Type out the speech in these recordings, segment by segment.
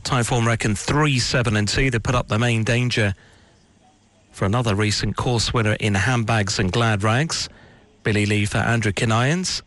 Typhoon reckoned 3-7-2. They put up the main danger for another recent course winner in Handbags and Glad Rags. Billy Lee for Andrew Kinayans.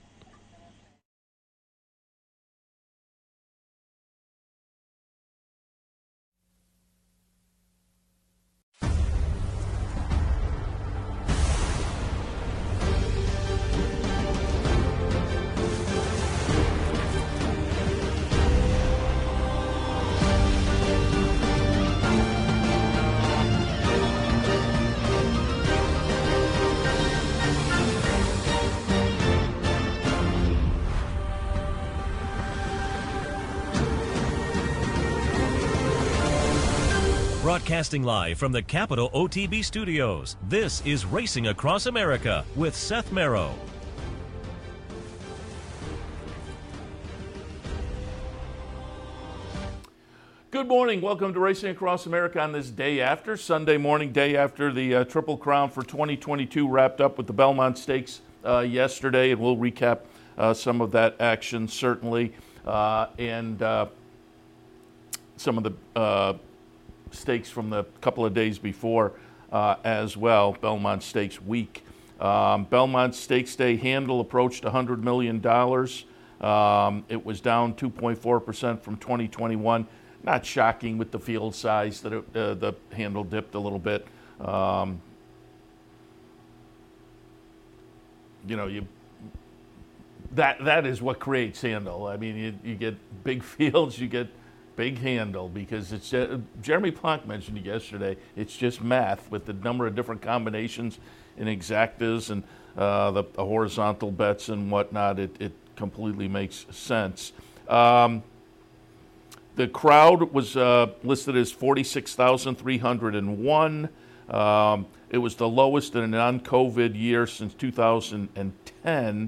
Broadcasting live from the Capital OTB studios, this is Racing Across America with Seth Merrow. Good morning. Welcome to Racing Across America on this day after, Sunday morning, day after the Triple Crown for 2022 wrapped up with the Belmont Stakes yesterday, and we'll recap some of that action certainly, and some of the stakes from the couple of days before as well, Belmont Stakes week. Belmont Stakes Day handle approached $100 million. It was down 2.4% from 2021. Not shocking with the field size that the handle dipped a little bit. That is what creates handle. I mean, you get big fields, you get big handle, because it's Jeremy Plonk mentioned it yesterday. It's just math with the number of different combinations in exactas and the horizontal bets and whatnot. It completely makes sense. The crowd was listed as 46,301. It was the lowest in a non-COVID year since 2010.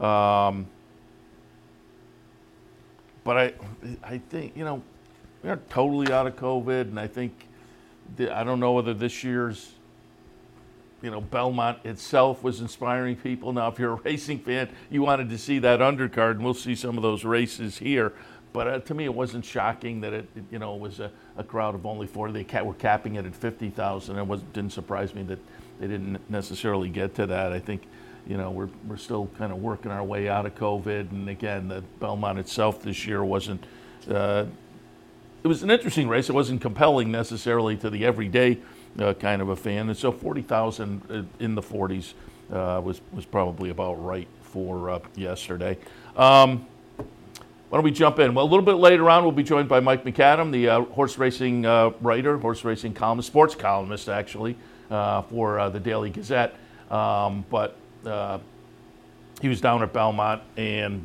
But I think, we aren't totally out of COVID, and I think, I don't know whether this year's, Belmont itself was inspiring people. Now, if you're a racing fan, you wanted to see that undercard, and we'll see some of those races here. But to me, it wasn't shocking that it was a crowd of only 40. They were capping it at 50,000. It didn't surprise me that they didn't necessarily get to that. I think, we're still kind of working our way out of COVID. And again, the Belmont itself this year wasn't, it was an interesting race. It wasn't compelling necessarily to the everyday kind of a fan. And so 40,000 in the 40s was probably about right for yesterday. Why don't we jump in? Well, a little bit later on, we'll be joined by Mike McAdam, the horse racing writer, horse racing columnist, sports columnist, actually, for the Daily Gazette. But he was down at Belmont, and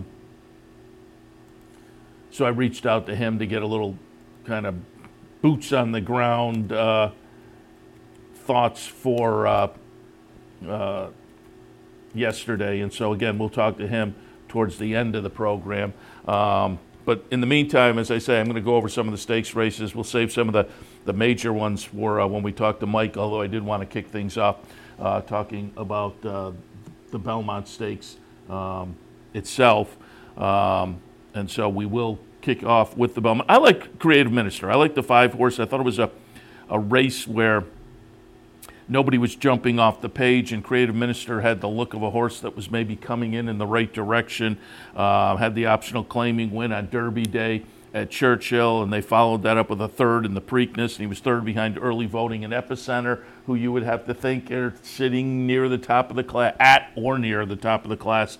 so I reached out to him to get a little kind of boots on the ground thoughts for yesterday. And so, again, we'll talk to him towards the end of the program. But in the meantime, as I say, I'm going to go over some of the stakes races. We'll save some of the major ones for when we talk to Mike, although I did want to kick things off talking about the Belmont Stakes itself. And so we will kick off with the Belmont. I like Creative Minister. I like the 5-horse. I thought it was a race where nobody was jumping off the page, and Creative Minister had the look of a horse that was maybe coming in the right direction. Had the optional claiming win on Derby Day at Churchill, and they followed that up with a third in the Preakness, and he was third behind Early Voting and Epicenter, who you would have to think are sitting near the top of the class, at or near the top of the class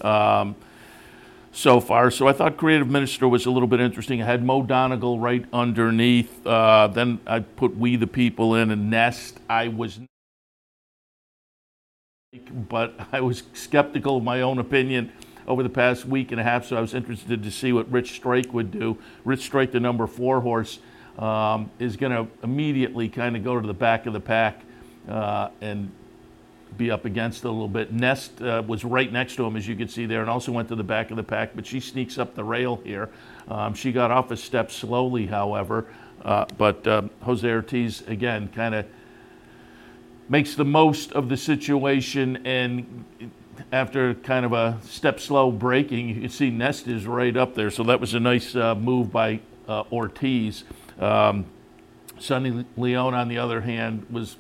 so far. So I thought Creative Minister was a little bit interesting. I had Mo Donegal right underneath. Then I put We the People in, and Nest. But I was skeptical of my own opinion over the past week and a half, so I was interested to see what Rich Strike would do. Rich Strike, the number 4 horse, is going to immediately kind of go to the back of the pack and be up against it a little bit. Nest was right next to him, as you can see there, and also went to the back of the pack, but she sneaks up the rail here. She got off a step slowly, however, but Jose Ortiz, again, kind of makes the most of the situation, and after kind of a step slow breaking, you can see Nest is right up there, so that was a nice move by Ortiz. Sonny Leon, on the other hand, was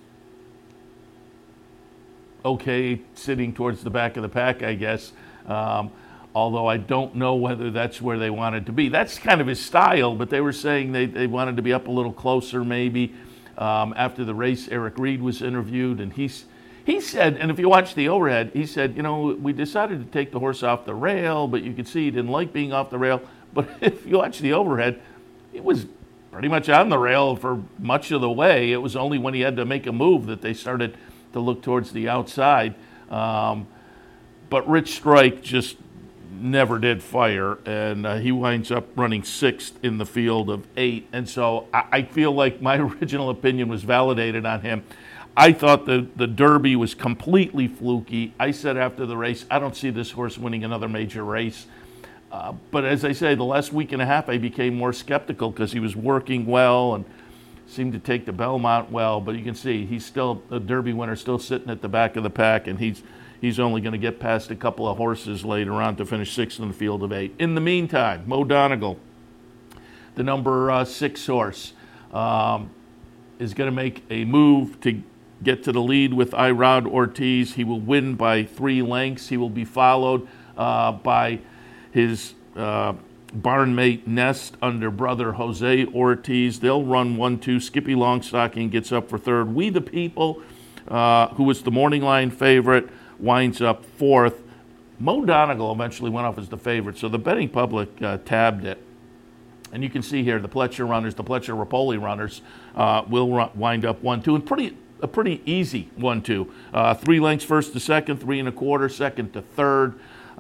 okay sitting towards the back of the pack, I guess. Although I don't know whether that's where they wanted to be. That's kind of his style, but they were saying they wanted to be up a little closer maybe. After the race, Eric Reed was interviewed, and he said, and if you watch the overhead, he said, we decided to take the horse off the rail, but you could see he didn't like being off the rail. But if you watch the overhead, it was pretty much on the rail for much of the way. It was only when he had to make a move that they started to look towards the outside. But Rich Strike just never did fire, and he winds up running 6th in the field of 8. And so I feel like my original opinion was validated on him. I thought the Derby was completely fluky. I said after the race, I don't see this horse winning another major race. But as I say, the last week and a half, I became more skeptical because he was working well and seemed to take the Belmont well. But you can see he's still a Derby winner, still sitting at the back of the pack, and he's only going to get past a couple of horses later on to finish 6th in the field of 8. In the meantime, Mo Donegal, the number 6 horse, is going to make a move to get to the lead with Irod Ortiz. He will win by 3 lengths. He will be followed by his barnmate Nest under brother Jose Ortiz. They'll run 1-2. Skippy Longstocking gets up for 3rd. We the People, who was the morning line favorite, winds up 4th. Mo Donegal eventually went off as the favorite, so the betting public tabbed it. And you can see here the Pletcher runners, the Pletcher Rapoli runners will wind up 1-2, and a pretty easy 1-2. 3 lengths first to second, 3 1/4 second to third.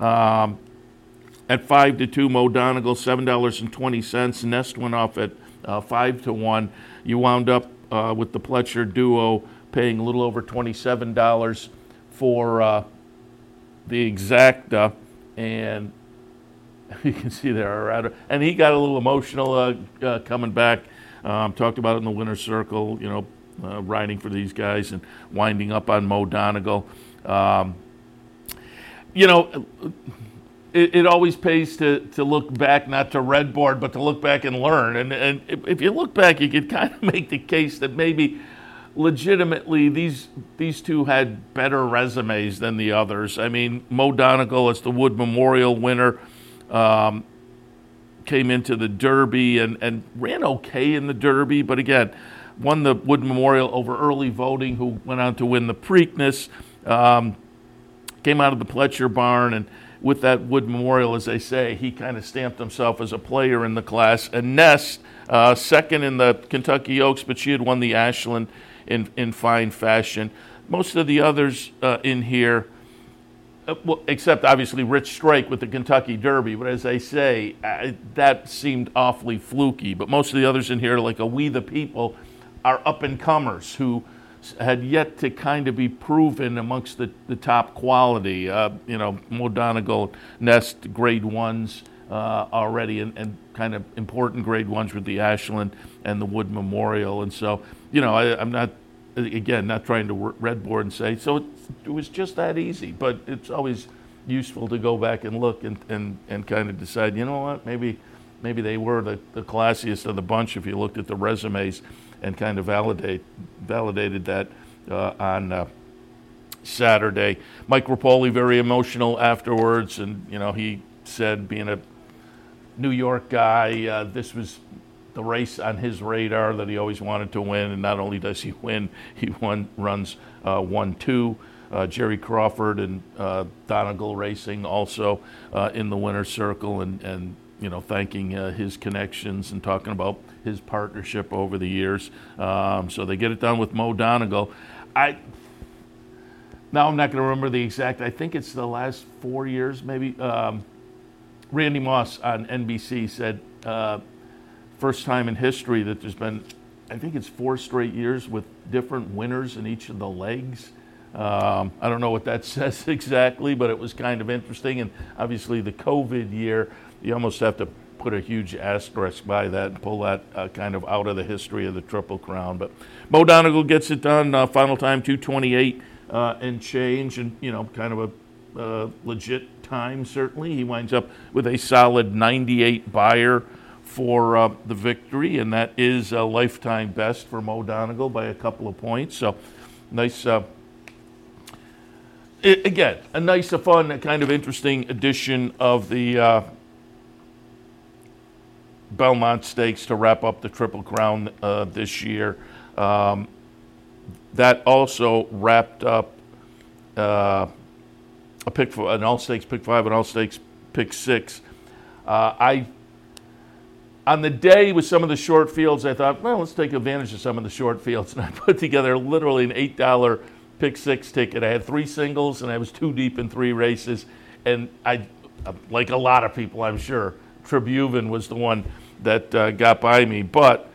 At 5-2, Mo Donegal, $7.20. Nest went off at 5-1. You wound up with the Pletcher duo paying a little over $27 for the exacta, and you can see there, and he got a little emotional coming back. Talked about it in the winner's circle, riding for these guys and winding up on Mo Donegal. It always pays to look back, not to redboard, but to look back and learn. And if you look back, you could kind of make the case that maybe legitimately these two had better resumes than the others. I mean, Mo Donegal, as the Wood Memorial winner, came into the Derby and ran okay in the Derby, but again, won the Wood Memorial over Early Voting, who went on to win the Preakness. Came out of the Pletcher barn, and with that Wood Memorial, as they say, he kind of stamped himself as a player in the class. And Nest, second in the Kentucky Oaks, but she had won the Ashland in fine fashion. Most of the others in here, except obviously Rich Strike with the Kentucky Derby, but as I say, that seemed awfully fluky. But most of the others in here, like a We the People, are up-and-comers who had yet to kind of be proven amongst the top quality. Mo Donegal, Nest, grade 1s already, and kind of important grade 1s with the Ashland and the Wood Memorial. And so, I'm not trying to redboard and say, so it was just that easy. But it's always useful to go back and look and kind of decide, you know what, maybe they were the classiest of the bunch if you looked at the resumes and kind of validated that on Saturday. Mike Rapoli, very emotional afterwards, and he said, being a New York guy, this was the race on his radar that he always wanted to win, and not only does he win, he runs 1-2. Jerry Crawford and Donegal Racing also in the winner's circle, and thanking his connections and talking about his partnership over the years. So they get it done with Mo Donegal. Now I'm not going to remember the exact, I think it's the last 4 years maybe. Randy Moss on NBC said first time in history that there's been, I think it's 4 straight years with different winners in each of the legs. I don't know what that says exactly, but it was kind of interesting. And obviously the COVID year, you almost have to put a huge asterisk by that and pull that kind of out of the history of the Triple Crown. But Mo Donegal gets it done. Final time 2:28 and change, and kind of a legit time certainly. He winds up with a solid 98 buyer for the victory, and that is a lifetime best for Mo Donegal by a couple of points. So nice. Again, a nice, fun, a kind of interesting edition of the Belmont Stakes to wrap up the Triple Crown this year. That also wrapped up an All-Stakes Pick 5 and All-Stakes Pick 6. On the day with some of the short fields, I thought, well, let's take advantage of some of the short fields. And I put together literally an $8 Pick 6 ticket. I had 3 singles, and I was too deep in 3 races. And I, like a lot of people, I'm sure, Tribhuvan was the one that got by me. But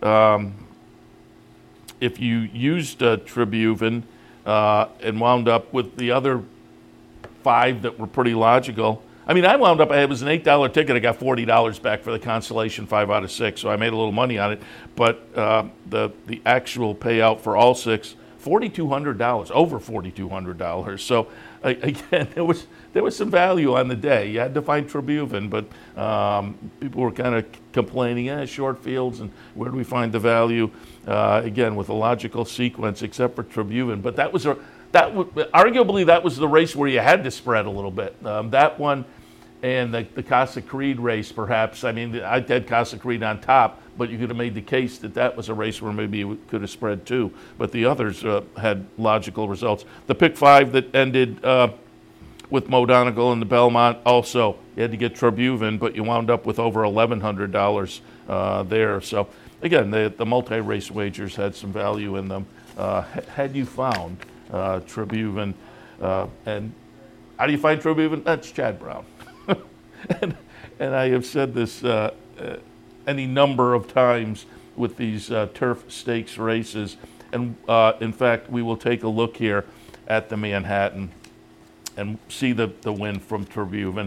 if you used Tribhuvan and wound up with the other 5 that were pretty logical, I mean, I wound up, it was an $8 ticket. I got $40 back for the consolation 5 out of 6, so I made a little money on it. But the actual payout for all 6, $4,200, over $4,200. So again, there was some value on the day. You had to find Tribhuvan, but people were kind of complaining, short fields, and where do we find the value? Again, with a logical sequence, except for Tribhuvan. But arguably that was the race where you had to spread a little bit. That one and the Casa Creed race, perhaps. I mean, I had Casa Creed on top, but you could have made the case that was a race where maybe you could have spread too. But the others had logical results. The Pick 5 that ended with Mo Donegal and the Belmont, also you had to get Tribhuvan, but you wound up with over $1,100 there. So again, the multi-race wagers had some value in them. Had you found Tribhuvan, and how do you find Tribhuvan? That's Chad Brown. and I have said this any number of times with these turf stakes races. And in fact, we will take a look here at the Manhattan and see the win from Tribhuvan.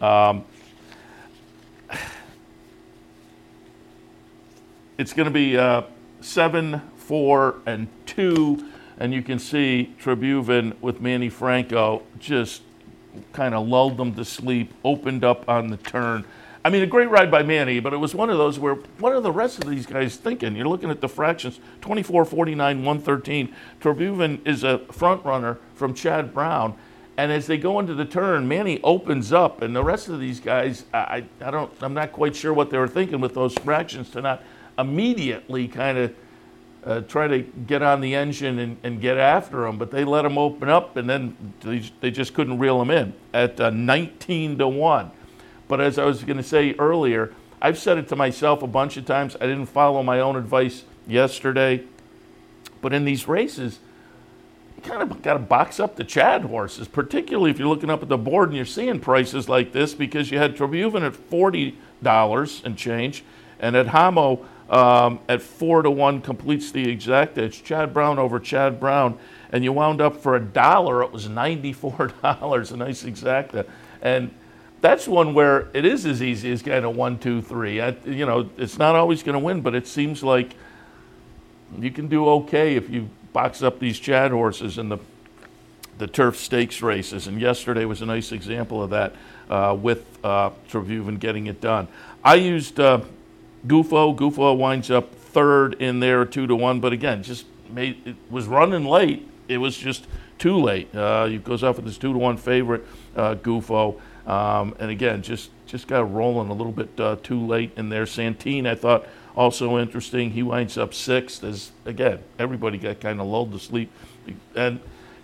It's going to be 7, 4, and 2. And you can see Tribhuvan with Manny Franco just kind of lulled them to sleep, opened up on the turn. I mean, a great ride by Manny, but it was one of those where, what are the rest of these guys thinking? You're looking at the fractions, 24, 49, 113. Tribhuvan is a front runner from Chad Brown. And as they go into the turn, Manny opens up, and the rest of these guys, I'm not quite sure what they were thinking with those fractions to not immediately kind of try to get on the engine and get after them, but they let them open up, and then they just couldn't reel them in at 19-1. But as I was going to say earlier, I've said it to myself a bunch of times. I didn't follow my own advice yesterday, but in these races, you kind of got to box up the Chad horses, particularly if you're looking up at the board and you're seeing prices like this, because you had Tribhuvan at $40 and change, and at Hamo at 4-1 completes the exacta. It's Chad Brown over Chad Brown, and you wound up for $1. It was $94, a nice exacta, and that's one where it is as easy as kind of 1, 2, 3. It's not always going to win, but it seems like you can do okay if you box up these Chad horses in the turf stakes races. And yesterday was a nice example of that with Tribhuvan getting it done. I used Gufo. Gufo winds up third in there, 2-1, but again, it was running late. It was just too late. He goes off with his 2-1 favorite, Gufo. And again, just got rolling a little bit too late in there. Santine, I thought, also interesting. He winds up sixth. Again, everybody got kind of lulled to sleep. And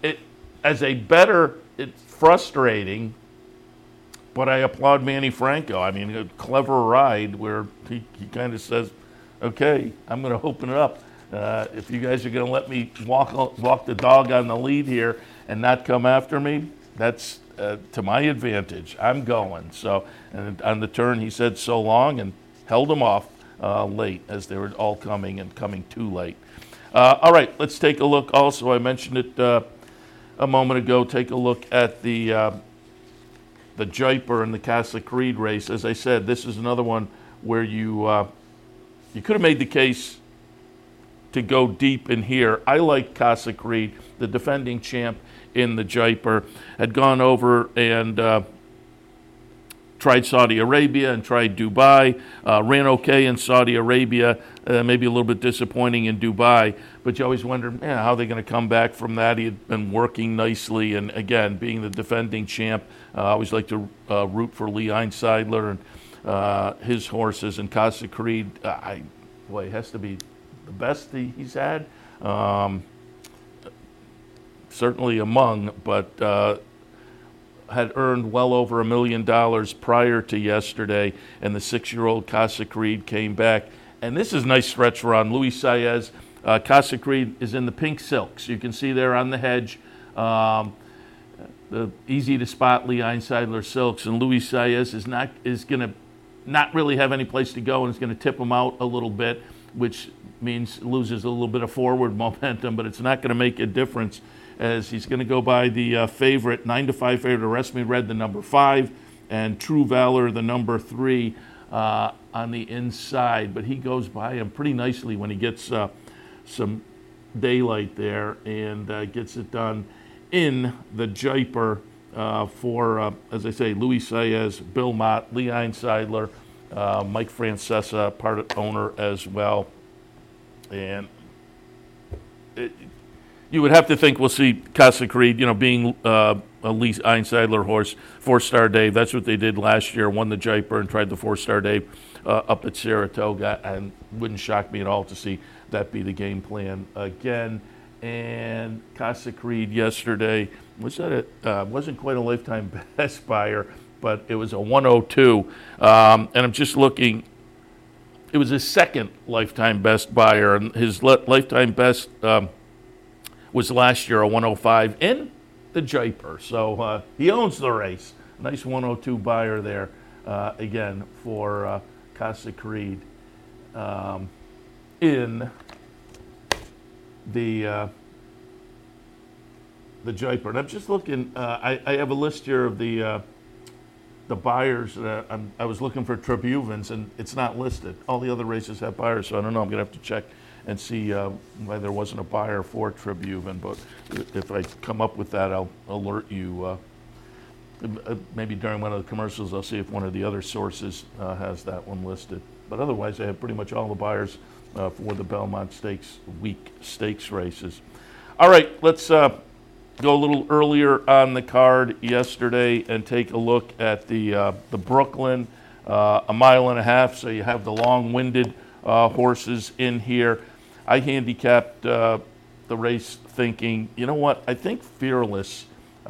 it's frustrating, but I applaud Manny Franco. I mean, a clever ride where he kind of says, okay, I'm going to open it up. If you guys are going to let me walk the dog on the lead here and not come after me, that's to my advantage. I'm going. So, and on the turn, he said so long and held them off late as they were all coming too late. All right, let's take a look. Also, I mentioned it a moment ago. Take a look at the Jaipur and the Casa Creed race. As I said, this is another one where you could have made the case to go deep in here. I like Casa Creed, the defending champ in the Jaipur, had gone over and tried Saudi Arabia and tried Dubai. Ran okay in Saudi Arabia, maybe a little bit disappointing in Dubai. But you always wonder, how are they going to come back from that? He had been working nicely. And again, being the defending champ, I always like to root for Lee Einseidler and his horses. And Casa Creed, it has to be the best he's had. Certainly among, but had earned well over $1 million prior to yesterday, and the 6-year-old Casa Creed came back. And this is a nice stretch run. Luis Saez, Casa Creed is in the pink silks. You can see there on the hedge, the easy to spot Lee Einseidler silks, and Luis Saez is going to not really have any place to go, and it's going to tip him out a little bit, which means loses a little bit of forward momentum, but it's not going to make a difference, as he's going to go by the favorite, 9-5 favorite, Arrest Me Red, the number 5, and True Valor, the number 3, on the inside. But he goes by him pretty nicely when he gets some daylight there and gets it done in the Jaipur for, as I say, Luis Saez, Bill Mott, Lee Einseidler, Mike Francesa, part owner as well. And you would have to think we'll see Casa Creed, being a Lee Einseidler horse, 4-Star Dave. That's what they did last year, won the Jaipur and tried the 4-Star Dave up at Saratoga, and wouldn't shock me at all to see that be the game plan again. And Casa Creed yesterday, wasn't quite a lifetime best buyer, but it was a 102. And I'm just looking, it was his second lifetime best buyer, and his lifetime best was last year a 105 in the Jaipur. So he owns the race. Nice 102 buyer there, again, for Casa Creed in the Jaipur. And I'm just looking, I have a list here of the buyers. I was looking for Tribuvans, and it's not listed. All the other races have buyers, so I don't know. I'm going to have to check and see why there wasn't a buyer for Tribuvan. But if I come up with that, I'll alert you. Maybe during one of the commercials, I'll see if one of the other sources has that one listed. But otherwise, I have pretty much all the buyers for the Belmont Stakes week stakes races. All right, let's go a little earlier on the card yesterday and take a look at the Brooklyn, a mile and a half. So you have the long-winded horses in here. I handicapped the race thinking, you know what? I think Fearless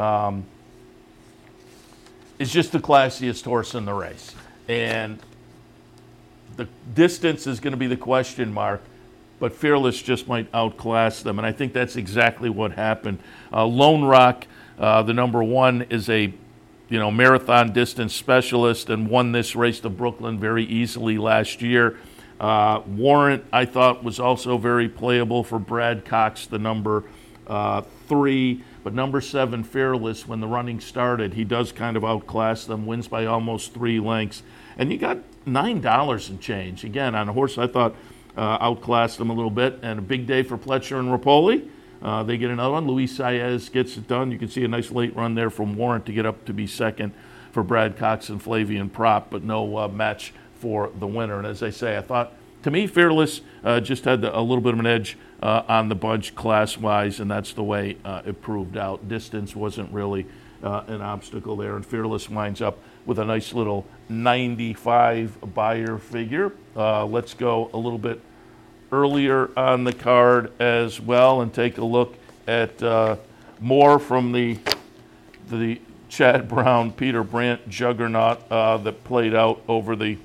is just the classiest horse in the race. And the distance is going to be the question mark, but Fearless just might outclass them. And I think that's exactly what happened. Lone Rock, the number 1, is a marathon distance specialist and won this race to Brooklyn very easily last year. Warrant, I thought, was also very playable for Brad Cox, the number 3. But number 7, Fearless, when the running started, he does kind of outclass them, wins by almost 3 lengths. And you got $9 and change. Again, on a horse I thought outclassed them a little bit. And a big day for Pletcher and Rapoli. They get another one. Luis Saez gets it done. You can see a nice late run there from Warrant to get up to be second for Brad Cox and Flavian Prop, but no match for the winner. And as I say, I thought, to me, Fearless just had a little bit of an edge on the bunch class-wise, and that's the way it proved out. Distance wasn't really an obstacle there, and Fearless winds up with a nice little 95 buyer figure. Let's go a little bit earlier on the card as well and take a look at more from the Chad Brown, Peter Brandt juggernaut that played out over the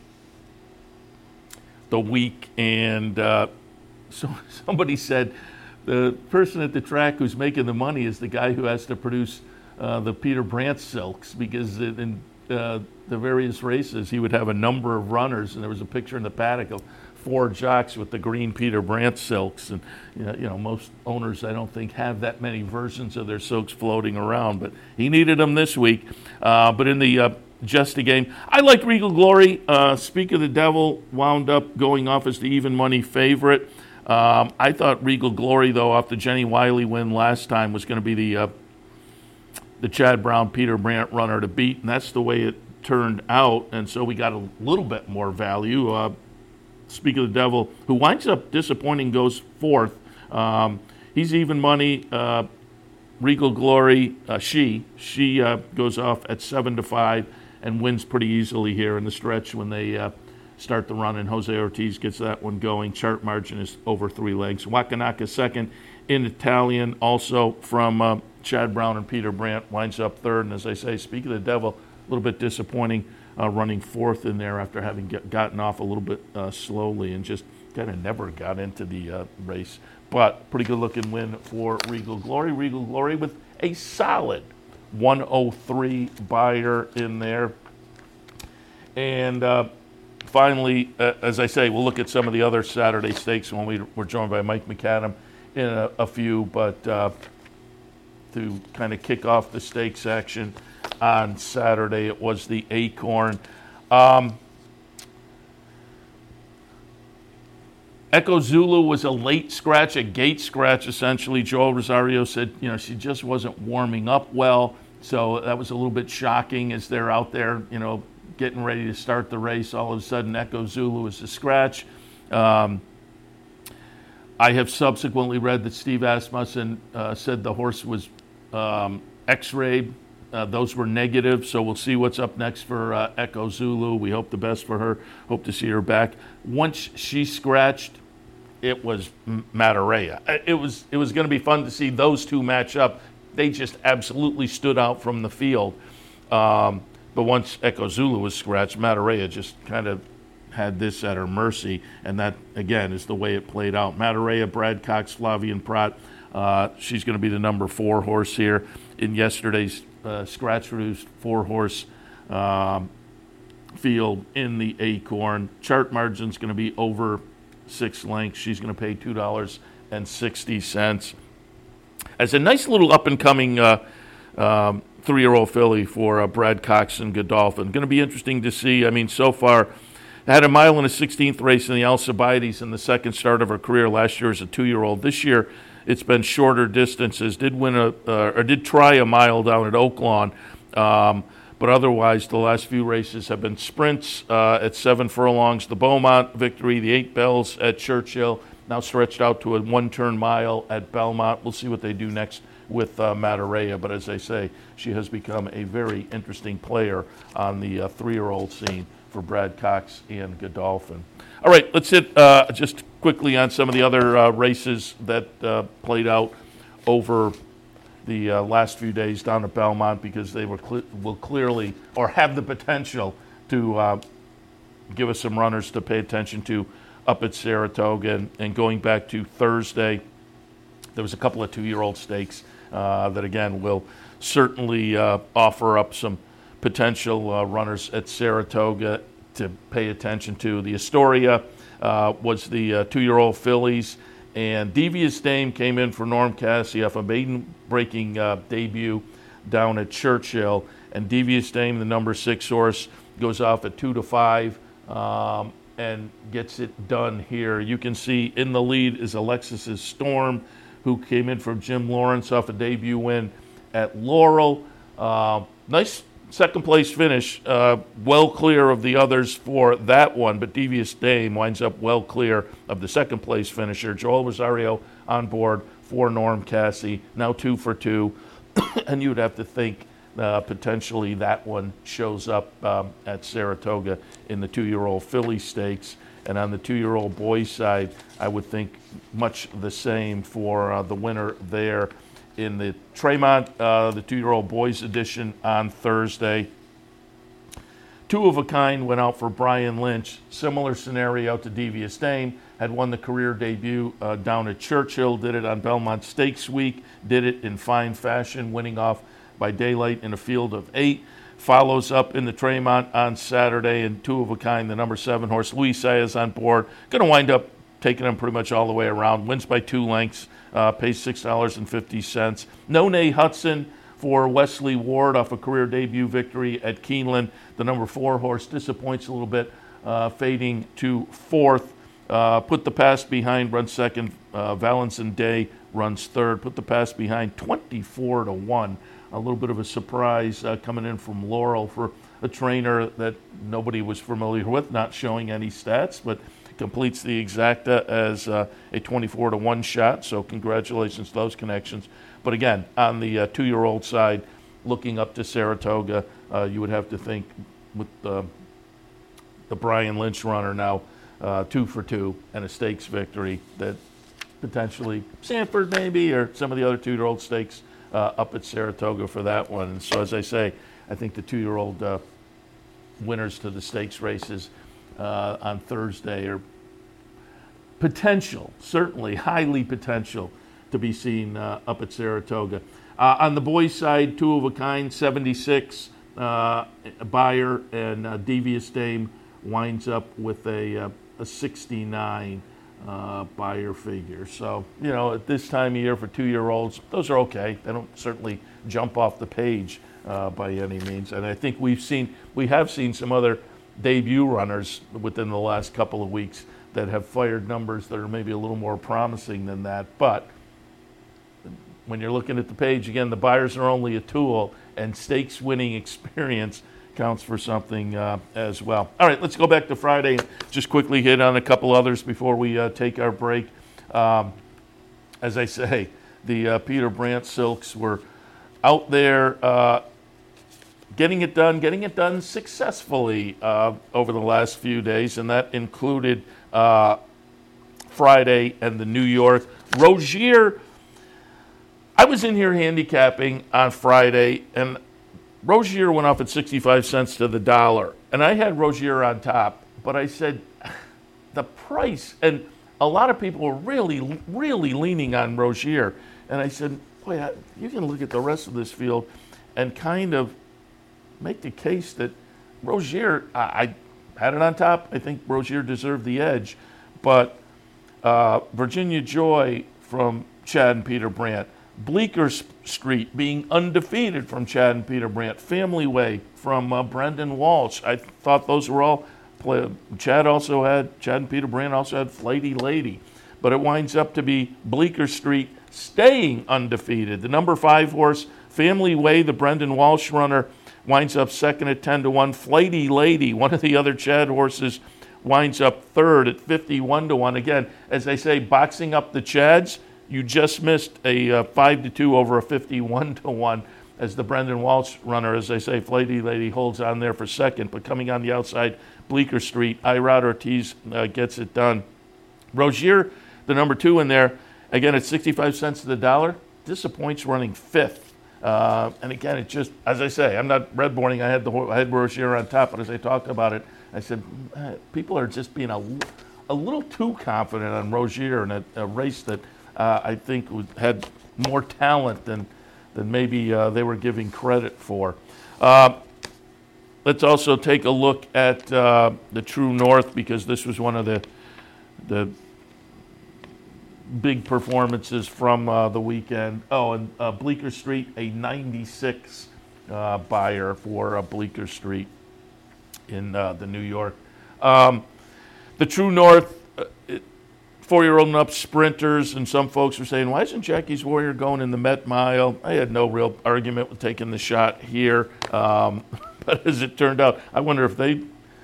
week. And so somebody said the person at the track who's making the money is the guy who has to produce the Peter Brandt silks, because in the various races he would have a number of runners, and there was a picture in the paddock of 4 jocks with the green Peter Brandt silks. And most owners, I don't think, have that many versions of their silks floating around, but he needed them this week. But in the Just a Game, I liked Regal Glory. Speak of the Devil wound up going off as the even money favorite. I thought Regal Glory, though, off the Jenny Wiley win last time, was going to be the Chad Brown, Peter Brandt runner to beat, and that's the way it turned out, and so we got a little bit more value. Speak of the Devil, who winds up disappointing, goes fourth. He's even money. Regal Glory, she goes off at 7-5 and wins pretty easily here in the stretch when they start the run, and Jose Ortiz gets that one going. Chart margin is over 3 lengths. Wakanaka second in Italian, also from Chad Brown and Peter Brandt, winds up third. And as I say, Speak of the Devil, a little bit disappointing, running fourth in there after having gotten off a little bit slowly and just kind of never got into the race. But pretty good looking win for Regal Glory. Regal Glory with a solid 103 buyer in there. And finally, as I say, we'll look at some of the other Saturday stakes when we're joined by Mike McAdam in a few. But to kind of kick off the stakes action on Saturday, it was the Acorn. Echo Zulu was a late scratch, a gate scratch, essentially. Joel Rosario said, she just wasn't warming up well. So that was a little bit shocking as they're out there, getting ready to start the race. All of a sudden, Echo Zulu is a scratch. I have subsequently read that Steve Asmussen said the horse was x-rayed. Those were negative, so we'll see what's up next for Echo Zulu. We hope the best for her. Hope to see her back. Once she scratched, it was Matarea. It was going to be fun to see those two match up. They just absolutely stood out from the field. But once Echo Zulu was scratched, Matarea just kind of had this at her mercy, and that, again, is the way it played out. Matarea, Brad Cox, Flavian Prat. She's going to be the number 4 horse here in yesterday's scratch-reduced 4-horse field in the Acorn. Chart margin's going to be over 6 lengths. She's going to pay $2.60. As a nice little up-and-coming 3-year-old filly for Brad Cox and Godolphin. Going to be interesting to see. I mean, so far, had a mile and a 16th race in the Alcibiades in the second start of her career last year as a 2-year-old. This year, it's been shorter distances. Did try a mile down at Oaklawn, but otherwise the last few races have been sprints at 7 furlongs. The Beaumont victory, the 8 bells at Churchill, now stretched out to a 1-turn mile at Belmont. We'll see what they do next with Matarea, but as I say, she has become a very interesting player on the 3-year-old scene for Brad Cox and Godolphin. All right, let's hit just quickly on some of the other races that played out over the last few days down at Belmont, because they will clearly, or have the potential to give us some runners to pay attention to up at Saratoga. And going back to Thursday, there was a couple of 2-year-old stakes that, again, will certainly offer up some potential runners at Saratoga to pay attention to. The Astoria was the 2-year-old fillies, and Devious Dame came in for Norm Cassie off a maiden-breaking debut down at Churchill, and Devious Dame, the number 6 horse, goes off at 2-5 and gets it done here. You can see in the lead is Alexis's Storm, who came in from Jim Lawrence off a debut win at Laurel. Nice second place finish, well clear of the others for that one, but Devious Dame winds up well clear of the second place finisher. Joel Rosario on board for Norm Cassie, now 2 for 2, and you'd have to think potentially that one shows up at Saratoga in the 2-year-old filly stakes. And on the 2-year-old boys side, I would think much the same for the winner there. In the Tremont, the 2-year-old boys edition on Thursday, 2 of a Kind went out for Brian Lynch. Similar scenario to Devious Dame, had won the career debut down at Churchill, did it on Belmont Stakes Week, did it in fine fashion, winning off by daylight in a field of 8. Follows up in the Tremont on Saturday, and 2 of a Kind, the number 7 horse, Luis Saez on board. Going to wind up taking him pretty much all the way around. Wins by 2 lengths, pays $6.50. No-Nay Hudson for Wesley Ward off a career debut victory at Keeneland. The number 4 horse disappoints a little bit, fading to 4th. Put the Pass Behind runs 2nd. Valenson Day runs 3rd. Put the Pass Behind 24-1. A little bit of a surprise coming in from Laurel for a trainer that nobody was familiar with, not showing any stats, but completes the exacta as a 24-1 shot. So congratulations to those connections. But again, on the 2-year-old side, looking up to Saratoga, you would have to think with the Brian Lynch runner now 2 for 2 and a stakes victory, that potentially Sanford maybe, or some of the other 2-year-old stakes up at Saratoga for that one. And so as I say, I think the 2-year-old winners to the stakes races on Thursday are potential, certainly highly potential to be seen up at Saratoga. On the boys' side, 2 of a kind, 76 Buyer and Devious Dame winds up with a 69 Buyer figure. So, at this time of year for 2-year-olds, those are okay. They don't certainly jump off the page by any means. And I think we have seen some other debut runners within the last couple of weeks that have fired numbers that are maybe a little more promising than that. But when you're looking at the page, again, the Buyers are only a tool, and stakes winning experience counts for something as well. All right, let's go back to Friday and just quickly hit on a couple others before we take our break. As I say, the Peter Brandt Silks were out there getting it done successfully over the last few days, and that included Friday and the New York. Rozier, I was in here handicapping on Friday, and Rozier went off at 65 cents to the dollar, and I had Rozier on top, but I said the price, and a lot of people were really, really leaning on Rozier, and I said, boy, you can look at the rest of this field and kind of make the case that Rozier, I had it on top. I think Rozier deserved the edge, but Virginia Joy from Chad and Peter Brandt, Bleecker Street being undefeated from Chad and Peter Brandt, Family Way from Brendan Walsh. I thought those were all Chad and Peter Brandt also had Flighty Lady, but it winds up to be Bleecker Street staying undefeated. The number 5 horse, Family Way, the Brendan Walsh runner, winds up second at 10-1. Flighty Lady, one of the other Chad horses, winds up third at 51-1. Again, as I say, boxing up the Chads, you just missed a 5-2 over a 51-1 as the Brendan Walsh runner, as I say, Flighty Lady holds on there for second, but coming on the outside, Bleecker Street, Irad Ortiz gets it done. Rozier, the number 2 in there, again at 65 cents to the dollar, disappoints running 5th. And again, it just, as I say, I'm not breadboarding. I had Rozier on top, but as I talked about it, I said, people are just being a little too confident on Rozier in a race that I think had more talent than maybe they were giving credit for. Let's also take a look at the True North, because this was one of the big performances from the weekend. Oh, and Bleecker Street, a 96 Buyer for Bleecker Street in the New York. The True North, 4-year-old and up sprinters, and some folks were saying, why isn't Jackie's Warrior going in the Met Mile? I had no real argument with taking the shot here. But as it turned out, I wonder if they,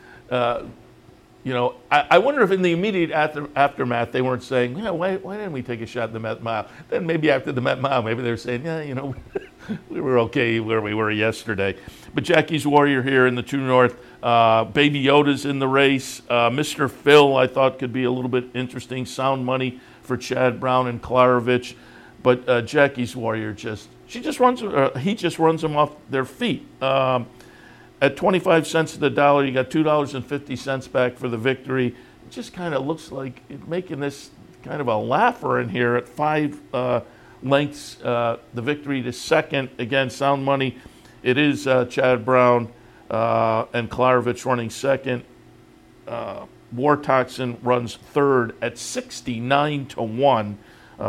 I wonder if in the immediate aftermath they weren't saying, why didn't we take a shot in the Met Mile? Then maybe after the Met Mile, maybe they were saying, we were okay where we were yesterday. But Jackie's Warrior here in the True North. Baby Yoda's in the race. Mr. Phil, I thought, could be a little bit interesting. Sound money for Chad Brown and Klarovich. But Jackie's Warrior he just runs them off their feet. At 25 cents to the dollar, you got $2.50 back for the victory. It just kind of looks like making this kind of a laugher in here at 5 lengths. The victory to second. Again, sound money. It is Chad Brown and Klarovich running second. War Toxin runs third at 69-1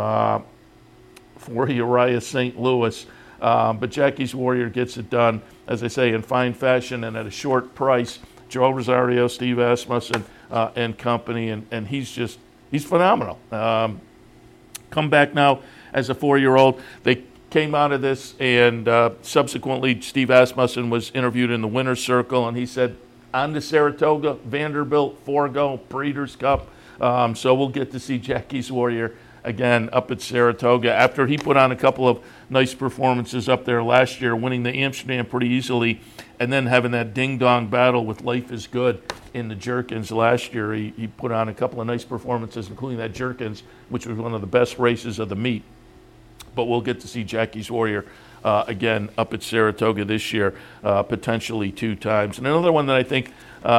for Uriah St. Louis. But Jackie's Warrior gets it done, as I say, in fine fashion and at a short price. Joe Rosario, Steve Asmussen, and company, and he's phenomenal. Come back now as a 4-year-old. They came out of this, and subsequently Steve Asmussen was interviewed in the winner's circle, and he said, on to Saratoga, Vanderbilt, Forgo, Breeders' Cup. So we'll get to see Jackie's Warrior again up at Saratoga after he put on a couple of nice performances up there last year, winning the Amsterdam pretty easily, and then having that ding-dong battle with Life is Good in the Jerkins last year. He put on a couple of nice performances, including that Jerkins, which was one of the best races of the meet. But we'll get to see Jackie's Warrior again up at Saratoga this year, potentially 2 times. And another one that I think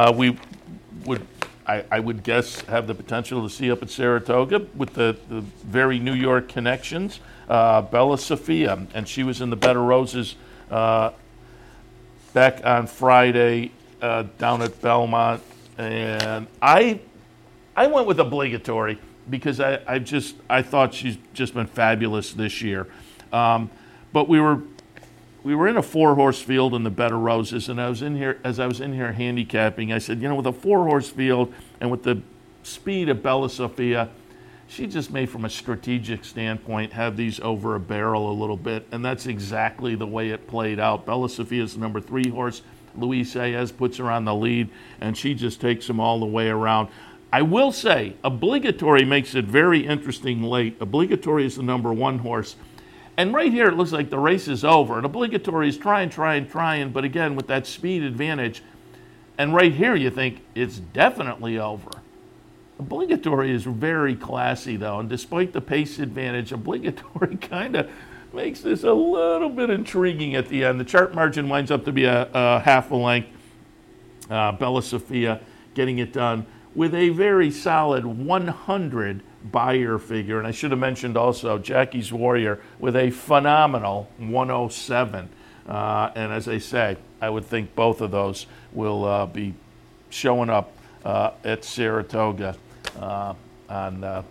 I would guess have the potential to see up at Saratoga with the very New York connections, Bella Sophia, and she was in the Bed of Roses back on Friday down at Belmont, and I went with obligatory because I thought she's just been fabulous this year, but we were in a 4-horse field in the Bed of Roses, and I was in here handicapping. I said, with a 4-horse field and with the speed of Bella Sophia, she just may, from a strategic standpoint, have these over a barrel a little bit, and that's exactly the way it played out. Bella Sophia is the number 3 horse. Luis Saez puts her on the lead, and she just takes them all the way around. I will say, Obligatory makes it very interesting late. Obligatory is the number 1 horse. And right here, it looks like the race is over. And Obligatory is trying, but again, with that speed advantage. And right here, you think it's definitely over. Obligatory is very classy, though. And despite the pace advantage, Obligatory kind of makes this a little bit intriguing at the end. The chart margin winds up to be a half a length. Bella Sophia getting it done with a very solid 100 buyer figure. And I should have mentioned also Jackie's Warrior with a phenomenal 107. And as I say, I would think both of those will be showing up at Saratoga on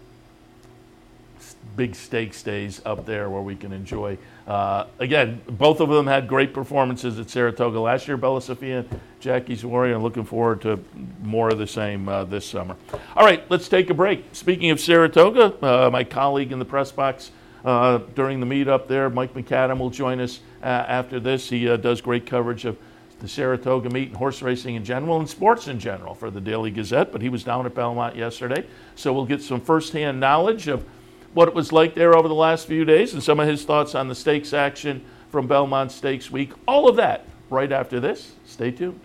big stakes days up there where we can enjoy. Again, both of them had great performances at Saratoga last year, Bella Sophia, Jackie's Warrior, and looking forward to more of the same this summer. All right, let's take a break. Speaking of Saratoga, my colleague in the press box during the meet up there, Mike McAdam, will join us after this. He does great coverage of the Saratoga meet and horse racing in general and sports in general for the Daily Gazette, but he was down at Belmont yesterday, so we'll get some firsthand knowledge of what it was like there over the last few days and some of his thoughts on the stakes action from Belmont Stakes Week. All of that right after this. Stay tuned.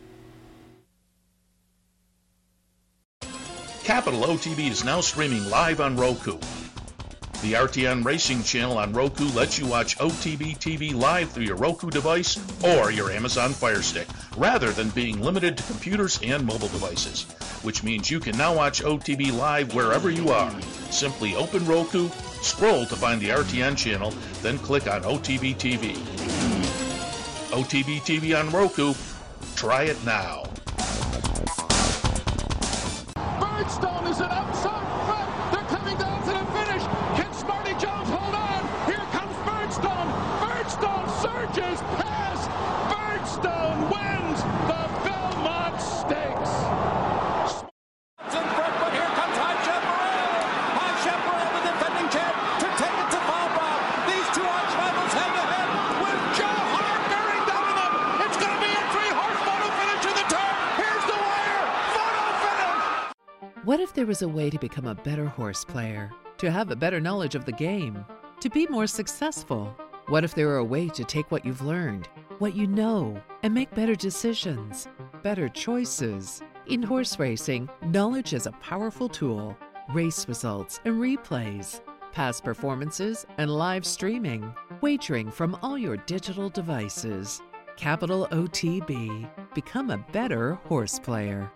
Capital OTB is now streaming live on Roku. The RTN Racing channel on Roku lets you watch OTB TV live through your Roku device or your Amazon Fire Stick, rather than being limited to computers and mobile devices, which means you can now watch OTB live wherever you are. Simply open Roku, scroll to find the RTN channel, then click on OTB TV. OTB TV on Roku. Try it now. Birdstone is an outside front. They're coming down to the finish. Can Smarty Jones hold on? Here comes Birdstone. Birdstone surges past. Birdstone wins the Belmont Stakes. In front, but here comes High Chaparral. High Chaparral, the defending champ, to take it to Bob. These two arch rivals head to head with Joe Hart bearing down on them. It's going to be a 3-horse photo finish in the turn. Here's the wire. Photo finish. What if there was a way to become a better horse player, to have a better knowledge of the game, to be more successful? What if there were a way to take what you've learned, what you know, and make better decisions, better choices? In horse racing, knowledge is a powerful tool. Race results and replays, past performances and live streaming, wagering from all your digital devices. Capital OTB. Become a better horse player.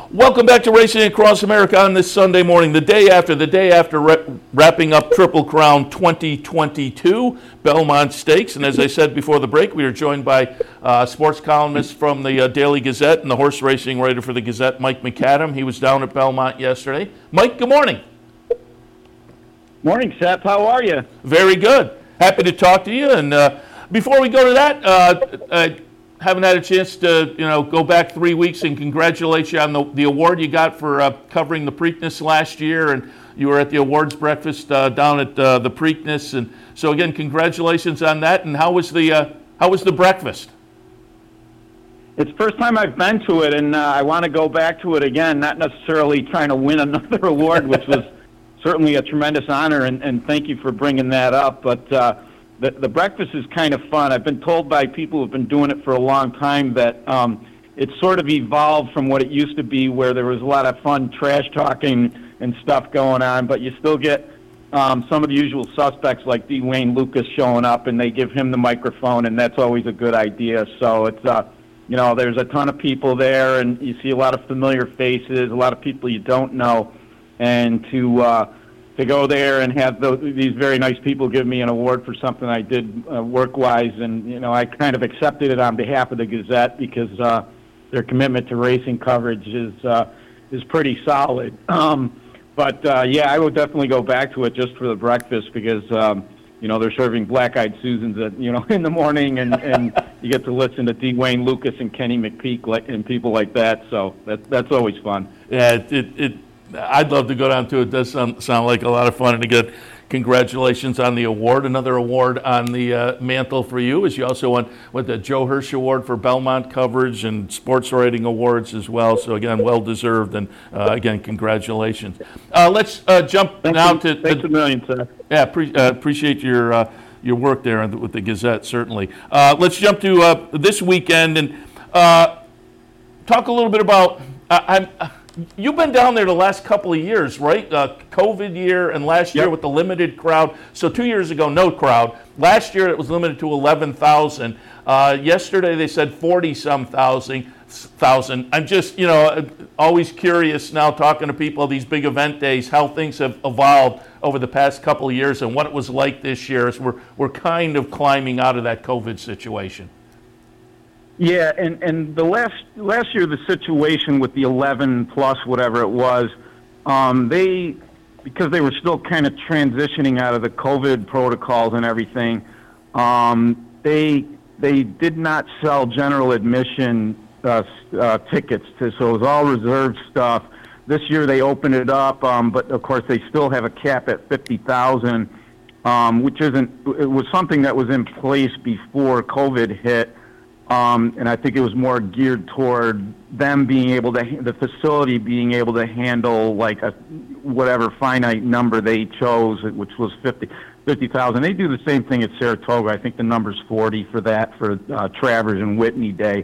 Welcome back to Racing Across America on this Sunday morning, the day after wrapping up Triple Crown 2022 Belmont Stakes. And as I said before the break, we are joined by sports columnist from the Daily Gazette and the horse racing writer for the Gazette, Mike McAdam. He was down at Belmont yesterday. Mike, good morning. Morning, Seth. How are you? Very good. Happy to talk to you. And before we go to that, haven't had a chance to, go back 3 weeks and congratulate you on the award you got for covering the Preakness last year, and you were at the awards breakfast down at the Preakness, and so again, congratulations on that. And how was the breakfast? It's the first time I've been to it, and I want to go back to it again. Not necessarily trying to win another award, which was certainly a tremendous honor, and thank you for bringing that up. But the breakfast is kind of fun. I've been told by people who've been doing it for a long time that it's sort of evolved from what it used to be, where there was a lot of fun trash talking and stuff going on, but you still get some of the usual suspects like D. Wayne Lucas showing up, and they give him the microphone, and that's always a good idea. So it's there's a ton of people there, and you see a lot of familiar faces, a lot of people you don't know, and to go there and have these very nice people give me an award for something I did work-wise, and I kind of accepted it on behalf of the Gazette because their commitment to racing coverage is pretty solid. But I would definitely go back to it just for the breakfast because they're serving black-eyed Susans in the morning, and you get to listen to D. Wayne Lucas and Kenny McPeak and people like that. So that's always fun. Yeah, I'd love to go down to it. It does sound like a lot of fun. And again, congratulations on the award. Another award on the mantle for you is you also won with the Joe Hirsch Award for Belmont coverage and sports writing awards as well. So again, well deserved. And again, congratulations. Let's jump now to. Thanks a million, sir. Yeah, appreciate your work there with the Gazette, certainly. Let's jump to this weekend and talk a little bit about. You've been down there the last couple of years, right? COVID year and last year with the limited crowd. So 2 years ago, no crowd. Last year it was limited to 11,000. Yesterday they said 40-some thousand. I'm just, always curious now talking to people at these big event days how things have evolved over the past couple of years and what it was like this year as we're kind of climbing out of that COVID situation. Yeah, and the last year, the situation with the 11 plus whatever it was, because they were still kind of transitioning out of the COVID protocols and everything, they did not sell general admission tickets, so it was all reserved stuff. This year they opened it up, but of course they still have a cap at 50,000, which it was something that was in place before COVID hit. And I think it was more geared toward them being able to, the facility being able to handle like whatever finite number they chose, which was 50,000. They do the same thing at Saratoga. I think the number's 40 for that, for Travers and Whitney Day.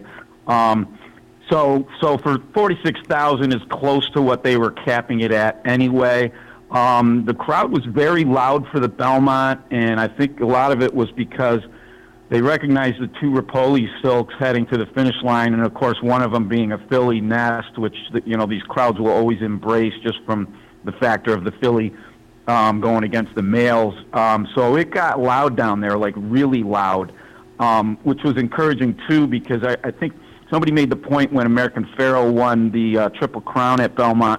So for 46,000 is close to what they were capping it at anyway. The crowd was very loud for the Belmont, and I think a lot of it was because they recognized the two Rapoli Silks heading to the finish line, and of course one of them being a filly nest, which these crowds will always embrace just from the factor of the filly going against the males. So it got loud down there, like really loud, which was encouraging too, because I think somebody made the point when American Pharoah won the Triple Crown at Belmont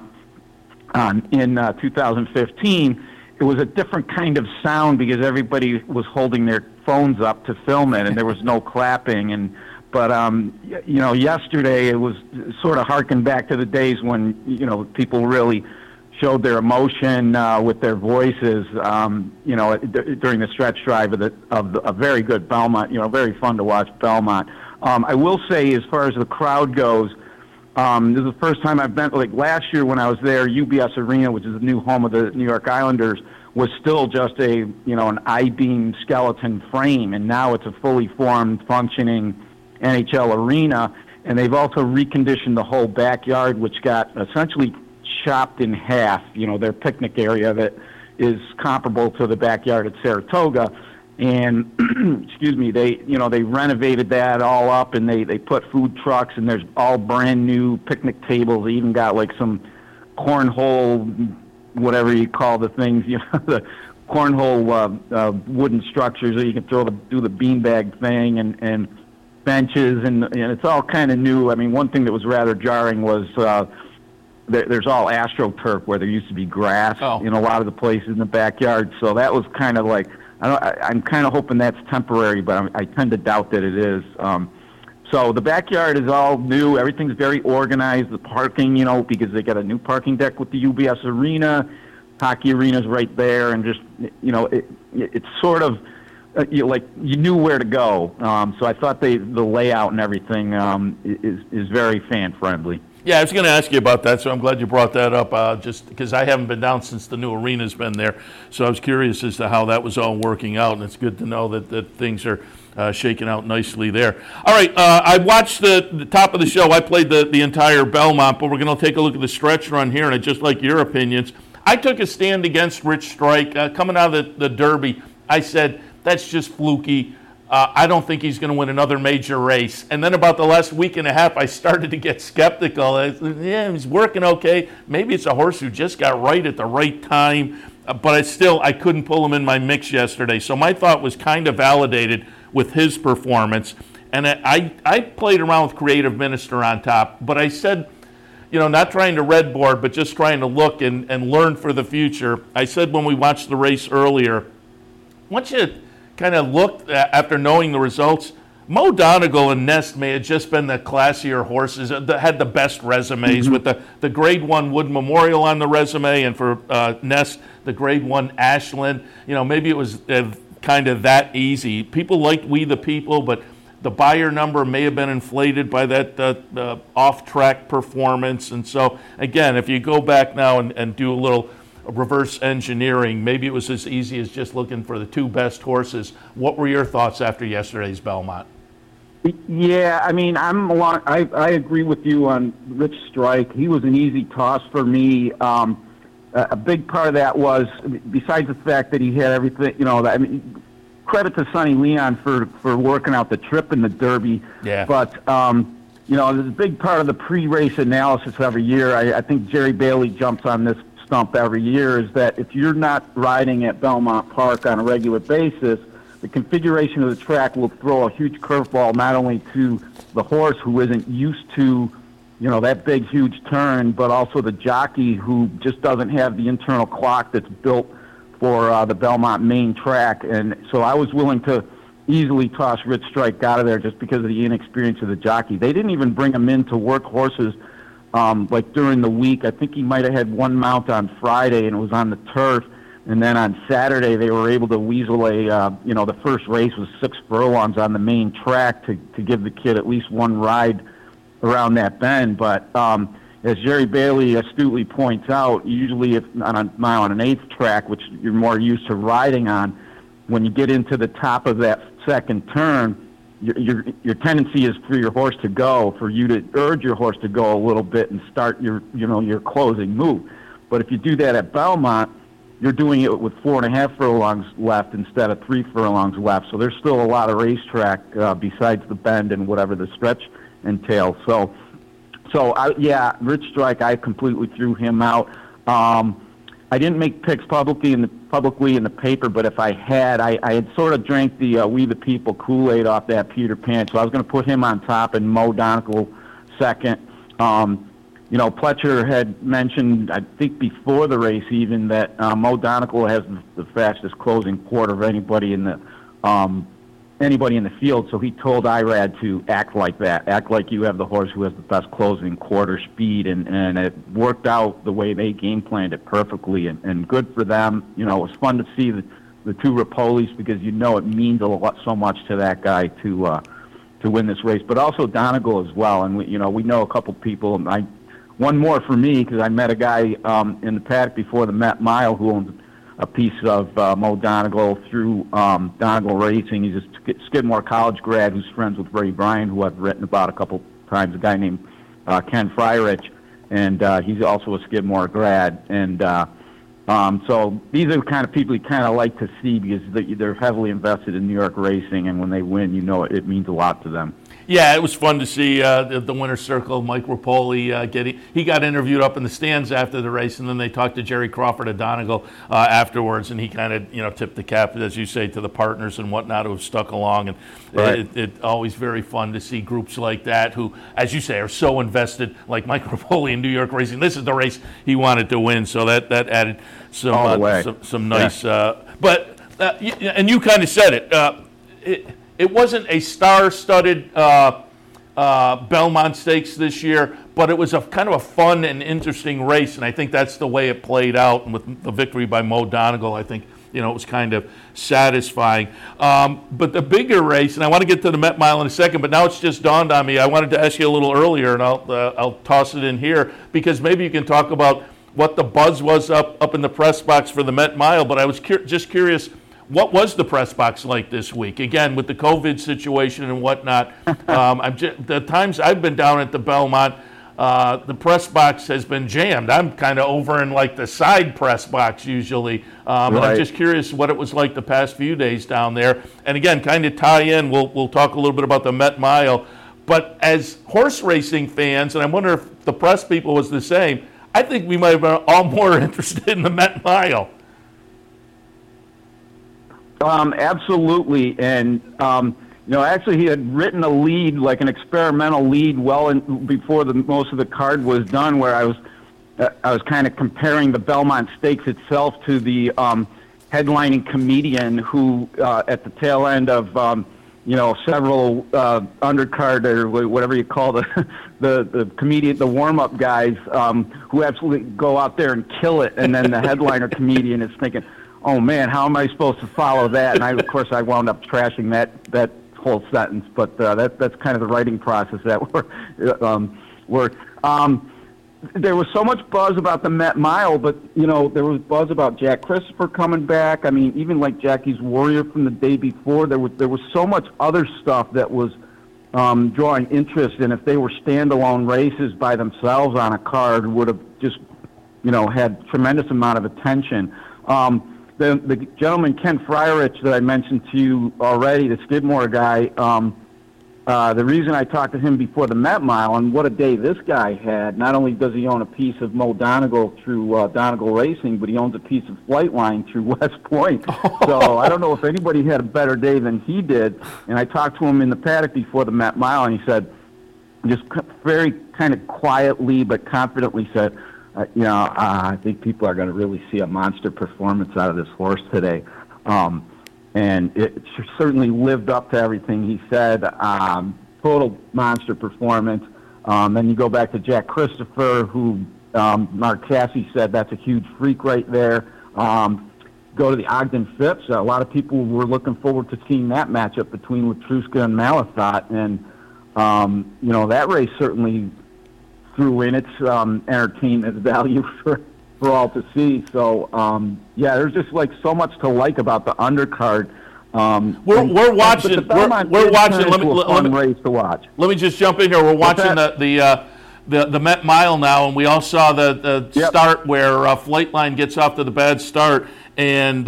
in 2015. It was a different kind of sound because everybody was holding their phones up to film it, and there was no clapping. But yesterday it was sort of harkened back to the days when people really showed their emotion with their voices. During the stretch drive of a very good Belmont. Very fun to watch Belmont. I will say, as far as the crowd goes, this is the first time I've been. Like last year when I was there, UBS Arena, which is the new home of the New York Islanders, was still just an I-beam skeleton frame, and now it's a fully formed, functioning NHL arena. And they've also reconditioned the whole backyard, which got essentially chopped in half. Their picnic area that is comparable to the backyard at Saratoga. and excuse me, they renovated that all up, and they put food trucks, and there's all brand new picnic tables. They even got like some cornhole, whatever you call the things, the cornhole wooden structures that you can do the beanbag thing, and benches, and it's all kind of new. I mean, one thing that was rather jarring was there's all AstroTurf where there used to be grass in a lot of the places in the backyard. So that was kind of like, I'm kind of hoping that's temporary, but I tend to doubt that it is. So the backyard is all new. Everything's very organized. The parking, because they got a new parking deck with the UBS Arena. Hockey arena's right there, and just, it's sort of, you knew where to go. So I thought the layout and everything is very fan-friendly. Yeah, I was going to ask you about that, so I'm glad you brought that up, just because I haven't been down since the new arena's been there. So I was curious as to how that was all working out, and it's good to know that things are shaking out nicely there. All right, I watched the top of the show. I played the entire Belmont, but we're going to take a look at the stretch run here, and I'd just like your opinions. I took a stand against Rich Strike. Coming out of the Derby, I said, that's just fluky. I don't think he's going to win another major race. And then about the last week and a half, I started to get skeptical. He's working okay. Maybe it's a horse who just got right at the right time. But I couldn't pull him in my mix yesterday. So my thought was kind of validated with his performance. And I played around with Creative Minister on top. But I said, not trying to red board, but just trying to look and learn for the future. I said when we watched the race earlier, once you kind of looked after knowing the results, Mo Donegal and Nest may have just been the classier horses that had the best resumes, with the Grade 1 Wood Memorial on the resume, and for Nest, the Grade 1 Ashland. Maybe it was kind of that easy. People liked We the People, but the buyer number may have been inflated by that off-track performance. And so, again, if you go back now and do a little reverse engineering, maybe it was as easy as just looking for the two best horses. What were your thoughts after yesterday's Belmont? Yeah, I mean, I agree with you on Rich Strike. He was an easy toss for me. A big part of that was, besides the fact that he had everything, credit to Sonny Leon for working out the trip in the Derby. Yeah. But, there's a big part of the pre-race analysis every year. I think Jerry Bailey jumps on this stump every year, is that if you're not riding at Belmont Park on a regular basis, the configuration of the track will throw a huge curveball not only to the horse who isn't used to, that big, huge turn, but also the jockey who just doesn't have the internal clock that's built for the Belmont main track. And so I was willing to easily toss Rich Strike out of there just because of the inexperience of the jockey. They didn't even bring him in to work horses like during the week. I think he might have had one mount on Friday, and it was on the turf. And then on Saturday, they were able to weasel the first race was 6 furlongs on the main track to give the kid at least one ride around that bend. But as Jerry Bailey astutely points out, usually if on a mile and an eighth track, which you're more used to riding on, when you get into the top of that second turn, your tendency is for your horse to go, for you to urge your horse to go a little bit and start your closing move. But if you do that at Belmont, you're doing it with 4.5 furlongs left instead of 3 furlongs left. So there's still a lot of racetrack besides the bend and whatever the stretch entails. So Rich Strike, I completely threw him out. I didn't make picks publicly in the paper, but if I had, I had sort of drank the We the People Kool-Aid off that Peter Pan, so I was going to put him on top and Mo Donegal second. Pletcher had mentioned, I think before the race even, that Mo Donegal has the fastest closing quarter of anybody in the field, so he told Irad to act like that, act like you have the horse who has the best closing quarter speed, and it worked out the way they game planned it perfectly, and good for them. It was fun to see the two Rapolis, because it means so much to that guy to win this race, but also Donegal as well. And we know a couple people. One more for me, because I met a guy in the paddock before the Met Mile who owns a piece of Mo Donegal through Donegal Racing. He's a Skidmore College grad who's friends with Ray Bryan, who I've written about a couple times, a guy named Ken Fryrich, and he's also a Skidmore grad. And So these are the kind of people you kind of like to see because they're heavily invested in New York racing, and when they win, it means a lot to them. Yeah, it was fun to see the winner's circle, Mike Rapoli, he got interviewed up in the stands after the race, and then they talked to Jerry Crawford of Donegal afterwards, and he kind of tipped the cap, as you say, to the partners and whatnot who have stuck along. And right. It's always very fun to see groups like that who, as you say, are so invested, like Mike Rapoli in New York racing. This is the race he wanted to win, so that added some nice. Yeah. And you kind of said it. It wasn't a star-studded Belmont Stakes this year, but it was a kind of a fun and interesting race, and I think that's the way it played out. And with the victory by Mo Donegal, I think it was kind of satisfying. But the bigger race, and I want to get to the Met Mile in a second, but now it's just dawned on me. I wanted to ask you a little earlier, and I'll toss it in here because maybe you can talk about what the buzz was up in the press box for the Met Mile. But I was just curious. What was the press box like this week? Again, with the COVID situation and whatnot, the times I've been down at the Belmont, the press box has been jammed. I'm kind of over in like the side press box usually. And I'm just curious what it was like the past few days down there. And again, kind of tie in, we'll talk a little bit about the Met Mile. But as horse racing fans, and I wonder if the press people was the same, I think we might have been all more interested in the Met Mile. Absolutely, and actually he had written a lead, like an experimental lead, before most of the card was done, where I was kind of comparing the Belmont Stakes itself to the headlining comedian who, at the tail end of several undercard or whatever you call the comedian, the warm-up guys who absolutely go out there and kill it, and then the headliner comedian is thinking, oh man, how am I supposed to follow that? And of course I wound up trashing that whole sentence, but that's kind of the writing process that worked. There was so much buzz about the Met Mile, but there was buzz about Jack Christopher coming back. I mean, even like Jackie's Warrior from the day before, there was so much other stuff that was drawing interest, and if they were standalone races by themselves on a card, would have just had tremendous amount of attention. The gentleman, Ken Fryerich, that I mentioned to you already, the Skidmore guy, the reason I talked to him before the Met Mile, and what a day this guy had, not only does he own a piece of Mo Donegal through Donegal Racing, but he owns a piece of Flightline through West Point. So I don't know if anybody had a better day than he did. And I talked to him in the paddock before the Met Mile, and he said, just very kind of quietly but confidently said, I think people are going to really see a monster performance out of this horse today. And it certainly lived up to everything he said. Total monster performance. Then you go back to Jack Christopher, who Mark Casse said that's a huge freak right there. Go to the Ogden Phipps. A lot of people were looking forward to seeing that matchup between Latruska and Malathaat. And, that race certainly threw in its entertainment value for all to see. So, there's just like so much to like about the undercard. We're watching. We're watching. Let me race to watch. Let me just jump in here. We're watching the Met Mile now, and we all saw the start where Flightline gets off to the bad start, and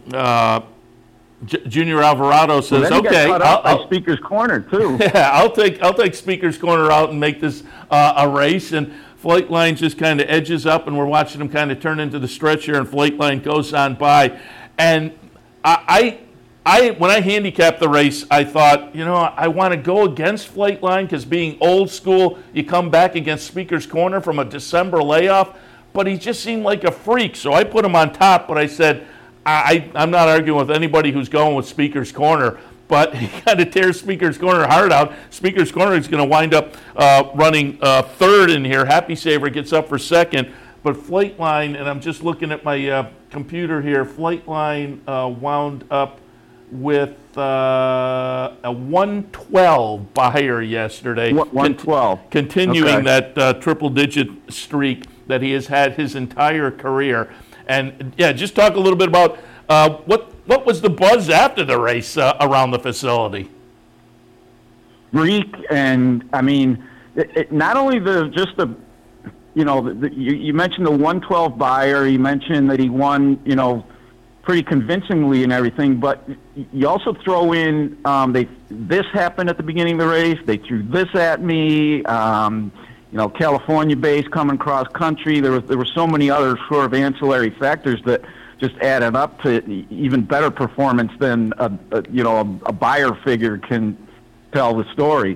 Junior Alvarado says, "Okay, I'll Speaker's Corner too." Yeah, I'll take Speaker's Corner out and make this a race. And Flightline just kind of edges up, and we're watching him kind of turn into the stretch here, and Flightline goes on by. And I when I handicapped the race, I thought, I want to go against Flightline because being old school, you come back against Speaker's Corner from a December layoff, but he just seemed like a freak. So I put him on top, but I said, I'm not arguing with anybody who's going with Speaker's Corner, but he kind of tears Speaker's Corner hard out. Speaker's Corner is going to wind up running third in here. Happy Saver gets up for second, but Flightline, and I'm just looking at my computer here, Flightline wound up with a 112 buyer yesterday. 112. Continuing that triple-digit streak that he has had his entire career. And, just talk a little bit about what was the buzz after the race around the facility? Freak, and, I mean, it not only the you mentioned the 112 buyer. You mentioned that he won, pretty convincingly and everything. But you also throw in this happened at the beginning of the race. They threw this at me. California base coming cross country. There were so many other sort of ancillary factors that just added up to even better performance than a buyer figure can tell the story.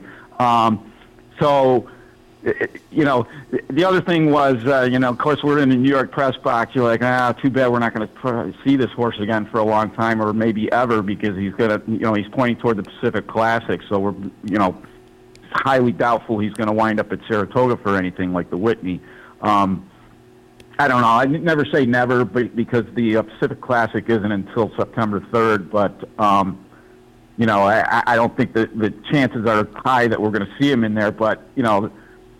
The other thing was, of course, we're in the New York press box. You're like, too bad we're not going to see this horse again for a long time, or maybe ever, because he's he's pointing toward the Pacific Classic. So we're, highly doubtful he's going to wind up at Saratoga for anything like the Whitney. I don't know. I never say never, but because the Pacific Classic isn't until September 3rd. But I don't think that the chances are high that we're going to see him in there. But the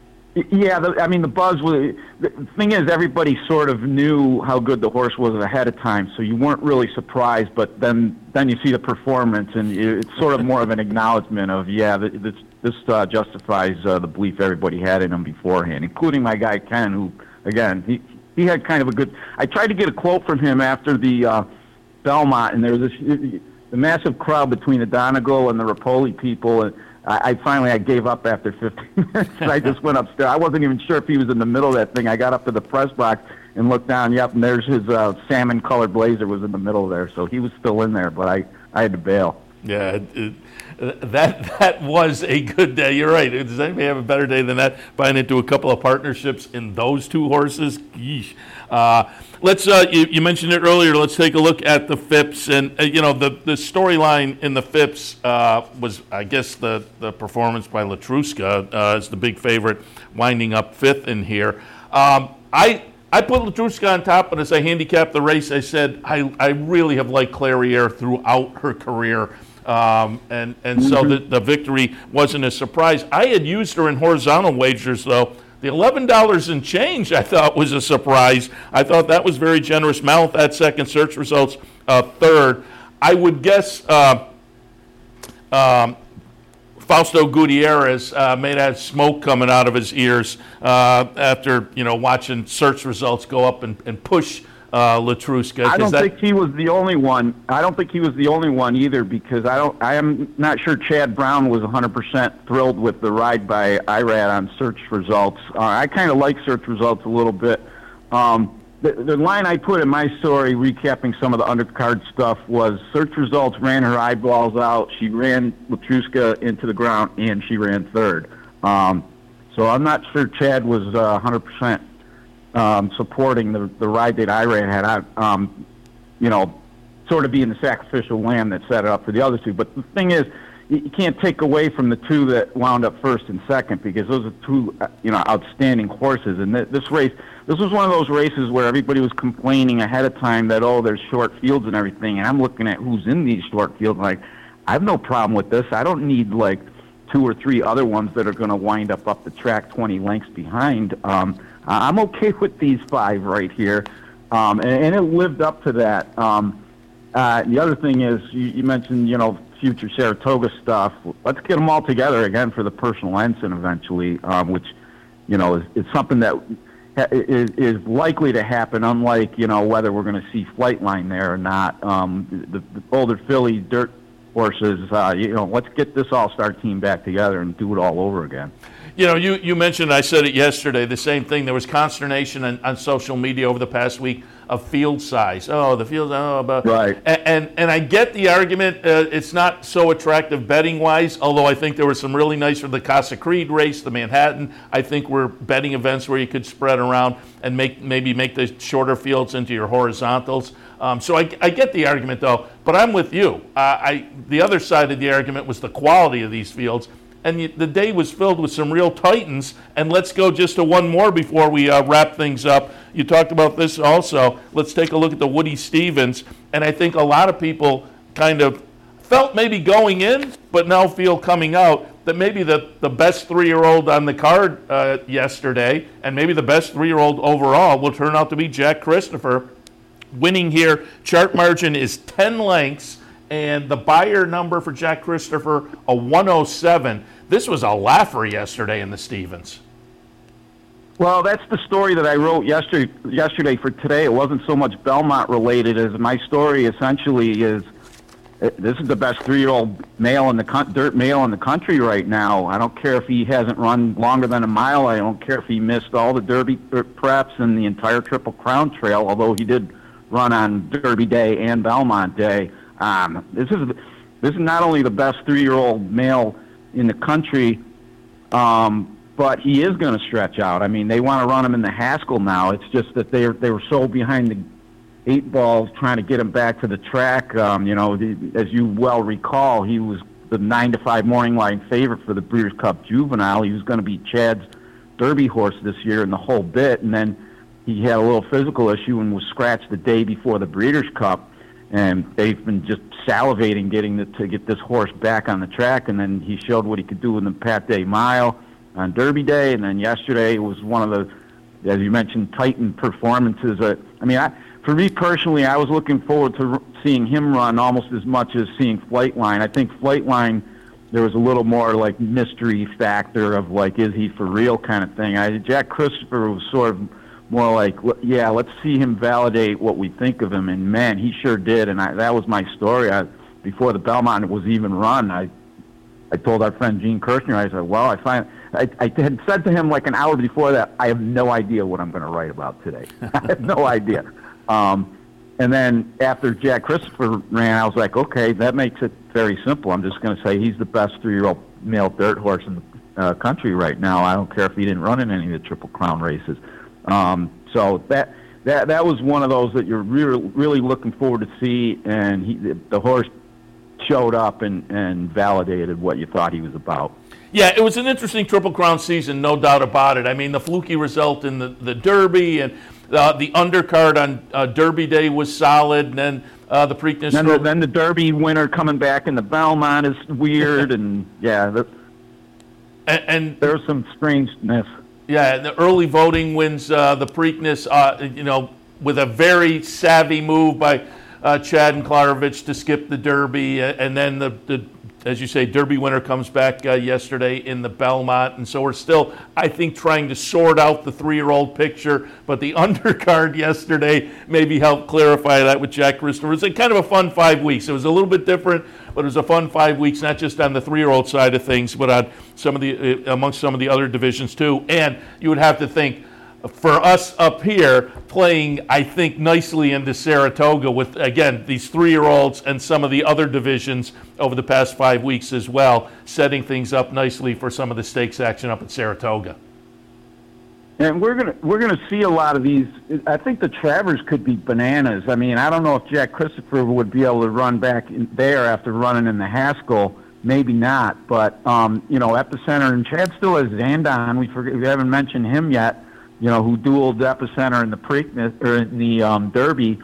buzz was. The thing is, everybody sort of knew how good the horse was ahead of time, so you weren't really surprised. But then you see the performance, and it's sort of more of an acknowledgement of this justifies the belief everybody had in him beforehand, including my guy Ken, who again he had kind of a good. I tried to get a quote from him after the Belmont, and there was the massive crowd between the Donegal and the Rapoli people, and I finally gave up after 15 minutes. I just went upstairs. I wasn't even sure if he was in the middle of that thing. I got up to the press box and looked down. Yep, and there's his salmon-colored blazer was in the middle there, so he was still in there, but I had to bail. Yeah, that was a good day. You're right. Does anybody have a better day than that? Buying into a couple of partnerships in those two horses. Yeesh. Let's. You mentioned it earlier. Let's take a look at the Phipps, and the storyline in the Phipps was, I guess, the performance by Latruska as the big favorite, winding up fifth in here. I put Latruska on top, but as I handicapped the race, I said I really have liked Clairiere throughout her career. So the victory wasn't a surprise. I had used her in horizontal wagers, though. The $11 and change I thought was a surprise. I thought that was very generous. Mouth at second, search results third. I would guess Fausto Gutierrez may have had smoke coming out of his ears after watching search results go up and push Latruska. I don't think he was the only one. I don't think he was the only one either, because I am not sure Chad Brown was 100% thrilled with the ride by Irad on search results. I kind of like search results a little bit. The line I put in my story, recapping some of the undercard stuff, was search results ran her eyeballs out. She ran Latruska into the ground, and she ran third. So I'm not sure Chad was 100%. Supporting the ride that Irad had, sort of being the sacrificial lamb that set it up for the other two. But the thing is, you can't take away from the two that wound up first and second, because those are two, outstanding horses. And this race, this was one of those races where everybody was complaining ahead of time that, there's short fields and everything. And I'm looking at who's in these short fields, like, I have no problem with this. I don't need, like, 2 or 3 other ones that are going to wind up the track 20 lengths behind. I'm okay with these 5 right here, and it lived up to that. The other thing is, you mentioned, future Saratoga stuff. Let's get them all together again for the personal ensign eventually, which, is something that is likely to happen, unlike, whether we're going to see Flightline there or not. The older filly dirt horses, let's get this all-star team back together and do it all over again. You mentioned, I said it yesterday, the same thing. There was consternation on social media over the past week of field size. The field, right. And I get the argument. It's not so attractive betting-wise, although I think there were some really nice for the Casa Creed race, the Manhattan. I think were betting events where you could spread around and maybe make the shorter fields into your horizontals. So I get the argument, though, but I'm with you. The other side of the argument was the quality of these fields. And the day was filled with some real titans. And let's go just to one more before we wrap things up. You talked about this also. Let's take a look at the Woody Stephens. And I think a lot of people kind of felt maybe going in, but now feel coming out that maybe the best 3-year-old on the card yesterday, and maybe the best 3-year-old overall, will turn out to be Jack Christopher. Winning here, chart margin is 10 lengths. And the buyer number for Jack Christopher, a 107. This was a laugher yesterday in the Stephens. Well, that's the story that I wrote yesterday for today. It wasn't so much Belmont related as my story essentially is this is the best 3-year-old male in the dirt male in the country right now. I don't care if he hasn't run longer than a mile. I don't care if he missed all the Derby preps and the entire Triple Crown Trail, although he did run on Derby Day and Belmont Day. This is not only the best 3-year-old male in the country, but he is going to stretch out. I mean, they want to run him in the Haskell now. It's just that they were so behind the 8 balls trying to get him back to the track. As you well recall, he was the 9-5 morning line favorite for the Breeders' Cup Juvenile. He was going to be Chad's Derby horse this year in the whole bit, and then he had a little physical issue and was scratched the day before the Breeders' Cup. And they've been just salivating to get this horse back on the track, and then he showed what he could do in the Pat Day Mile on Derby Day, and then yesterday was one of the, as you mentioned, Titan performances. For me personally, I was looking forward to seeing him run almost as much as seeing Flightline. I think Flightline, there was a little more like mystery factor of like, is he for real kind of thing. Jack Christopher was sort of more like, yeah, let's see him validate what we think of him, and man, he sure did. And that was my story. Before the Belmont was even run, I told our friend Gene Kirshner, I said, well, I had said to him like an hour before that, I have no idea what I'm going to write about today. I have no idea. And then after Jack Christopher ran, I was like, okay, that makes it very simple. I'm just going to say he's the best 3-year-old male dirt horse in the country right now. I don't care if he didn't run in any of the Triple Crown races. So that was one of those that you're really looking forward to see, and the horse showed up and validated what you thought he was about. Yeah, it was an interesting Triple Crown season, no doubt about it. I mean, the fluky result in the Derby and the undercard on Derby Day was solid, and then the Preakness. Then the Derby winner coming back in the Belmont is weird, and yeah, and there's some strangeness. Yeah, the early voting wins the Preakness, with a very savvy move by Chad and Klarovich to skip the Derby, and then the as you say, Derby winner comes back yesterday in the Belmont, and so we're still, I think, trying to sort out the 3-year-old picture, but the undercard yesterday maybe helped clarify that with Jack Christopher. It was kind of a fun 5 weeks. It was a little bit different, but it was a fun 5 weeks, not just on the 3-year-old side of things, but on amongst some of the other divisions too. And you would have to think, for us up here, playing, I think, nicely into Saratoga with, again, these 3-year-olds and some of the other divisions over the past 5 weeks as well, setting things up nicely for some of the stakes action up at Saratoga. And we're gonna see a lot of these. I think the Travers could be bananas. I mean, I don't know if Jack Christopher would be able to run back in there after running in the Haskell. Maybe not, but Epicenter, and Chad still has Zandon. We haven't mentioned him yet. Who dueled Epicenter in the Preakness or in the Derby.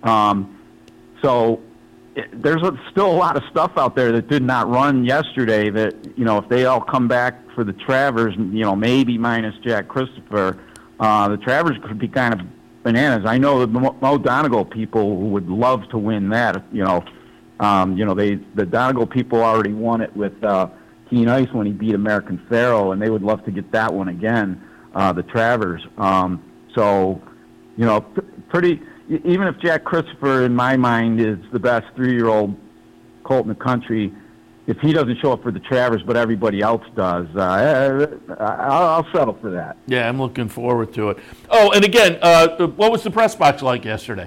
So there's still a lot of stuff out there that did not run yesterday that, if they all come back for the Travers, maybe minus Jack Christopher, the Travers could be kind of bananas. I know the Mo Donegal people would love to win that. The Donegal people already won it with Keen Ice when he beat American Pharoah, and they would love to get that one again. The Travers. Pretty. Even if Jack Christopher, in my mind, is the best 3-year-old colt in the country, if he doesn't show up for the Travers, but everybody else does, I'll settle for that. Yeah, I'm looking forward to it. Oh, and again, what was the press box like yesterday?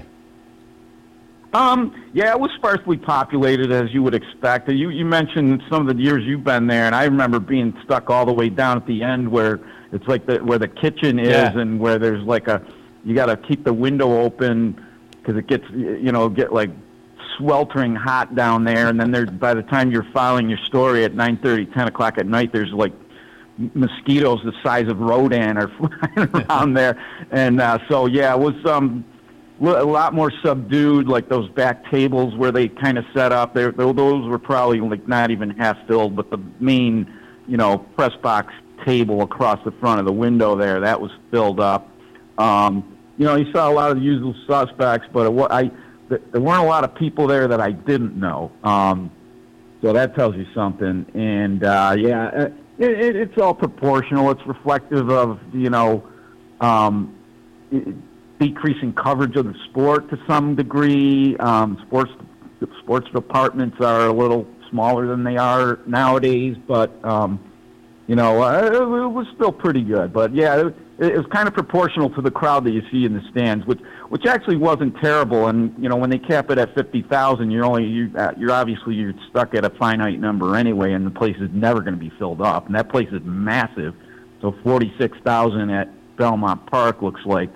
It was sparsely populated, as you would expect. You mentioned some of the years you've been there, and I remember being stuck all the way down at the end where it's like where the kitchen is, yeah. And where there's like you got to keep the window open because it gets, get like sweltering hot down there, and then by the time you're filing your story at 9:30, 10 o'clock at night, there's like mosquitoes the size of Rodan are flying around there, and it was a lot more subdued, like those back tables where they kind of set up. Those were probably like not even half filled, but the main, press box table across the front of the window there, that was filled up. You saw a lot of the usual suspects, but there weren't a lot of people there that I didn't know. So that tells you something. And it's all proportional. It's reflective of decreasing coverage of the sport to some degree. Sports departments are a little smaller than they are nowadays, but it was still pretty good. But yeah, it was kind of proportional to the crowd that you see in the stands, which actually wasn't terrible. And when they cap it at 50,000, you're obviously stuck at a finite number anyway, and the place is never going to be filled up. And that place is massive, so 46,000 at Belmont Park looks like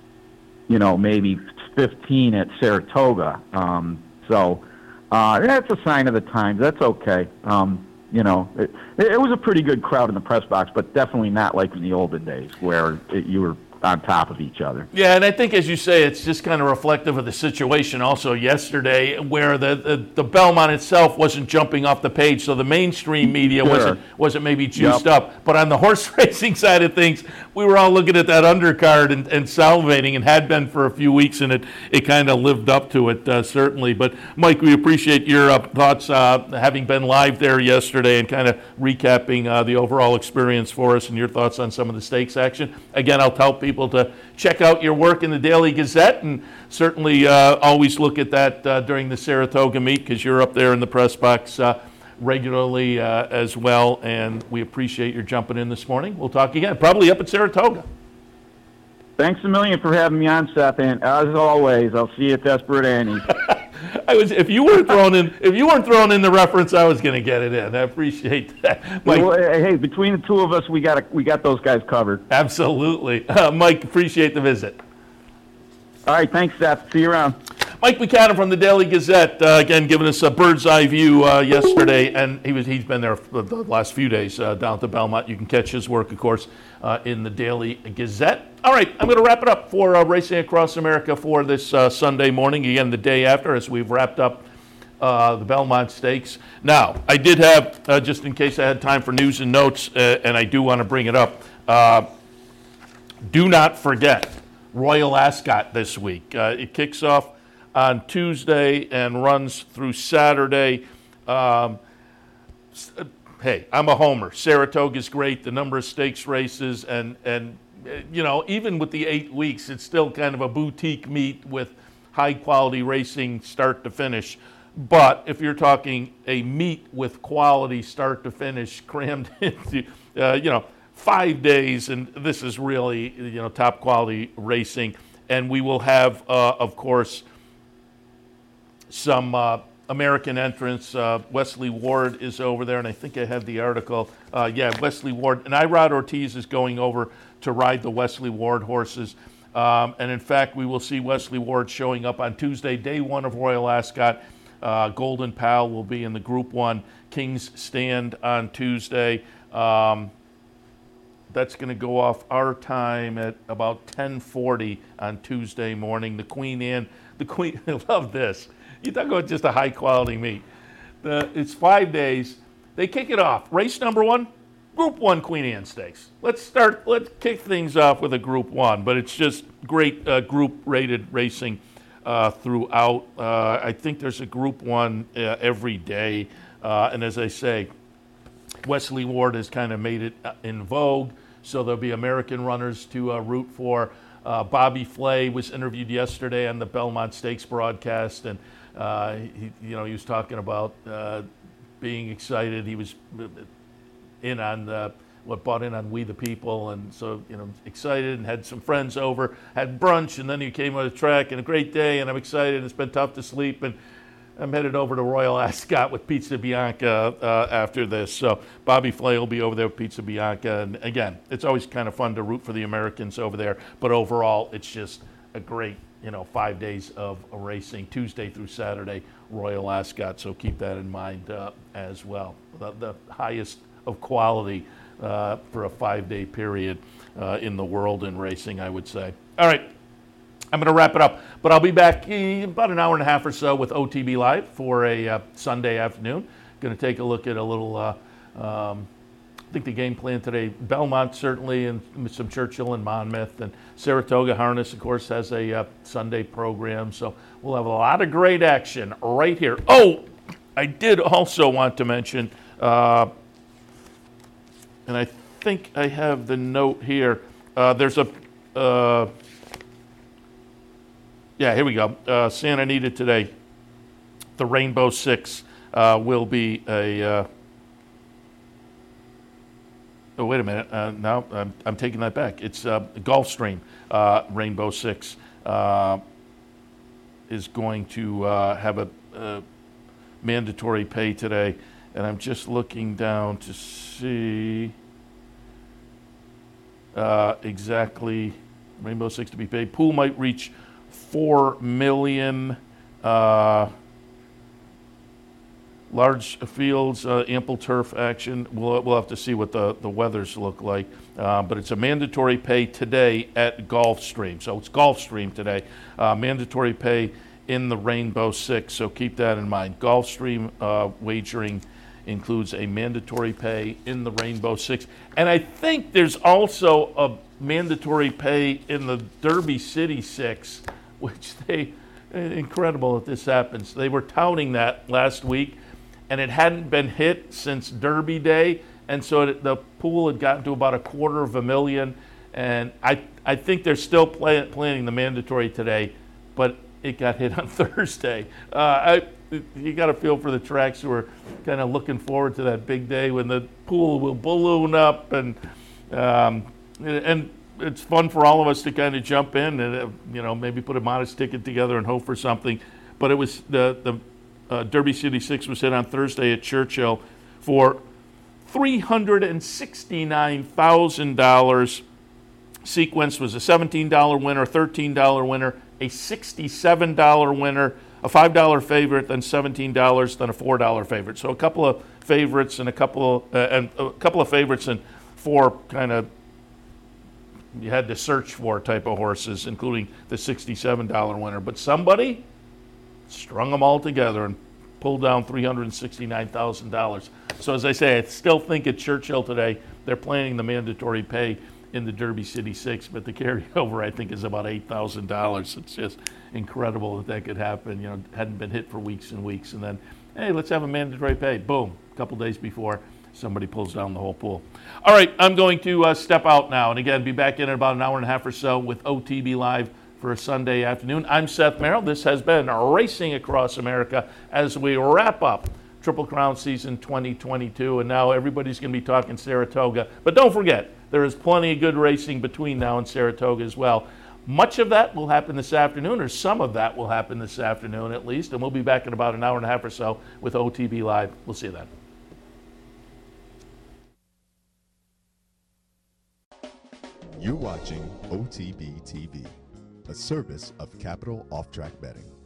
maybe 15 at Saratoga. So that's a sign of the times. That's okay. It was a pretty good crowd in the press box, but definitely not like in the olden days where you were on top of each other. Yeah, and I think, as you say, it's just kind of reflective of the situation also yesterday where the Belmont itself wasn't jumping off the page, so the mainstream media wasn't maybe juiced up. But on the horse racing side of things, we were all looking at that undercard and salivating, and had been for a few weeks, and it kind of lived up to it, certainly. But, Mike, we appreciate your thoughts, having been live there yesterday and kind of recapping the overall experience for us and your thoughts on some of the stakes action. Again, I'll tell people to check out your work in the Daily Gazette, and certainly always look at that during the Saratoga meet, because you're up there in the press box regularly as well, and we appreciate your jumping in this morning. We'll talk again, probably up at Saratoga. Thanks a million for having me on, Seth, and as always, I'll see you at Desperate Annie's. If you weren't throwing in the reference, I was going to get it in. I appreciate that, Mike. Well, hey, between the two of us, we got those guys covered. Absolutely, Mike. Appreciate the visit. All right, thanks, Seth. See you around. Mike Buchanan from the Daily Gazette, again, giving us a bird's eye view yesterday, and he's been there for the last few days down at the Belmont. You can catch his work, of course, in the Daily Gazette. All right, I'm going to wrap it up for Racing Across America for this Sunday morning, again, the day after, as we've wrapped up the Belmont Stakes. Now, I did have, just in case I had time for news and notes, and I do want to bring it up, do not forget Royal Ascot this week. It kicks off on Tuesday and runs through Saturday. Hey, I'm a homer. Saratoga's great, the number of stakes races, and even with the 8 weeks, it's still kind of a boutique meet with high-quality racing start to finish. But if you're talking a meet with quality start to finish crammed into, 5 days, and this is really, top quality racing. And we will have, of course, some American entrants. Wesley Ward is over there, and I think I have the article. Wesley Ward. And Irod Ortiz is going over to ride the Wesley Ward horses. And in fact, we will see Wesley Ward showing up on Tuesday, day one of Royal Ascot. Golden Pal will be in the Group 1 King's Stand on Tuesday. That's going to go off our time at about 10:40 on Tuesday morning. The Queen Anne, I love this. You talk about just a high-quality meet. It's 5 days. They kick it off. Race number 1, Group 1 Queen Anne Stakes. Let's kick things off with a Group 1, but it's just great group-rated racing throughout. I think there's a Group 1 every day. And as I say, Wesley Ward has kind of made it in vogue, so there'll be American runners to root for. Bobby Flay was interviewed yesterday on the Belmont Stakes broadcast, and he was talking about being excited. He was bought in on We the People, and so excited, and had some friends over, had brunch, and then he came on the track, and a great day, and I'm excited. It's been tough to sleep, and I'm headed over to Royal Ascot with Pizza Bianca after this. So Bobby Flay will be over there with Pizza Bianca. And again, it's always kind of fun to root for the Americans over there. But overall, it's just a great, 5 days of racing, Tuesday through Saturday, Royal Ascot. So keep that in mind as well. The highest of quality for a 5-day period in the world in racing, I would say. All right. I'm going to wrap it up, but I'll be back about an hour and a half or so with OTB Live for a Sunday afternoon. Going to take a look at a little, I think the game plan today, Belmont certainly, and some Churchill and Monmouth, and Saratoga Harness, of course, has a Sunday program, so we'll have a lot of great action right here. Oh, I did also want to mention, and I think I have the note here, there's a Yeah, here we go. Santa Anita today. The Rainbow Six will be a. Oh, wait a minute. No, I'm taking that back. It's Gulfstream Rainbow Six is going to have a mandatory pay today. And I'm just looking down to see exactly Rainbow Six to be paid. Pool might reach $4 million. Large fields, ample turf action. We'll have to see what the weathers look like. But it's a mandatory pay today at Gulfstream. So it's Gulfstream today. Mandatory pay in the Rainbow Six. So keep that in mind. Gulfstream wagering includes a mandatory pay in the Rainbow Six. And I think there's also a mandatory pay in the Derby City Six, which incredible that this happens. They were touting that last week, and it hadn't been hit since Derby Day, and so the pool had gotten to about $250,000, and I think they're still planning the mandatory today, but it got hit on Thursday. You got to feel for the tracks who are kind of looking forward to that big day when the pool will balloon up, and it's fun for all of us to kind of jump in and maybe put a modest ticket together and hope for something. But it was the Derby City Six was hit on Thursday at Churchill for $369,000. Sequence was a $17 winner, $13 winner, a $67 winner, a $5 favorite, then $17, then a $4 favorite. So a couple of favorites and a couple of favorites and four kind of you had to search for type of horses, including the $67 winner. But somebody strung them all together and pulled down $369,000. So as I say, I still think at Churchill today they're planning the mandatory pay in the Derby City Six, but the carryover I think is about $8,000. It's just incredible that could happen. Hadn't been hit for weeks and weeks, and then hey, let's have a mandatory pay. Boom, a couple days before somebody pulls down the whole pool. All right, I'm going to step out now, and again, be back in about an hour and a half or so with OTB Live for a Sunday afternoon. I'm Seth Merrill. This has been Racing Across America as we wrap up Triple Crown season 2022, and now everybody's going to be talking Saratoga. But don't forget, there is plenty of good racing between now and Saratoga as well. Much of that will happen this afternoon, or some of that will happen this afternoon at least, and we'll be back in about an hour and a half or so with OTB Live. We'll see you then. You're watching OTB TV, a service of Capital Off Track Betting.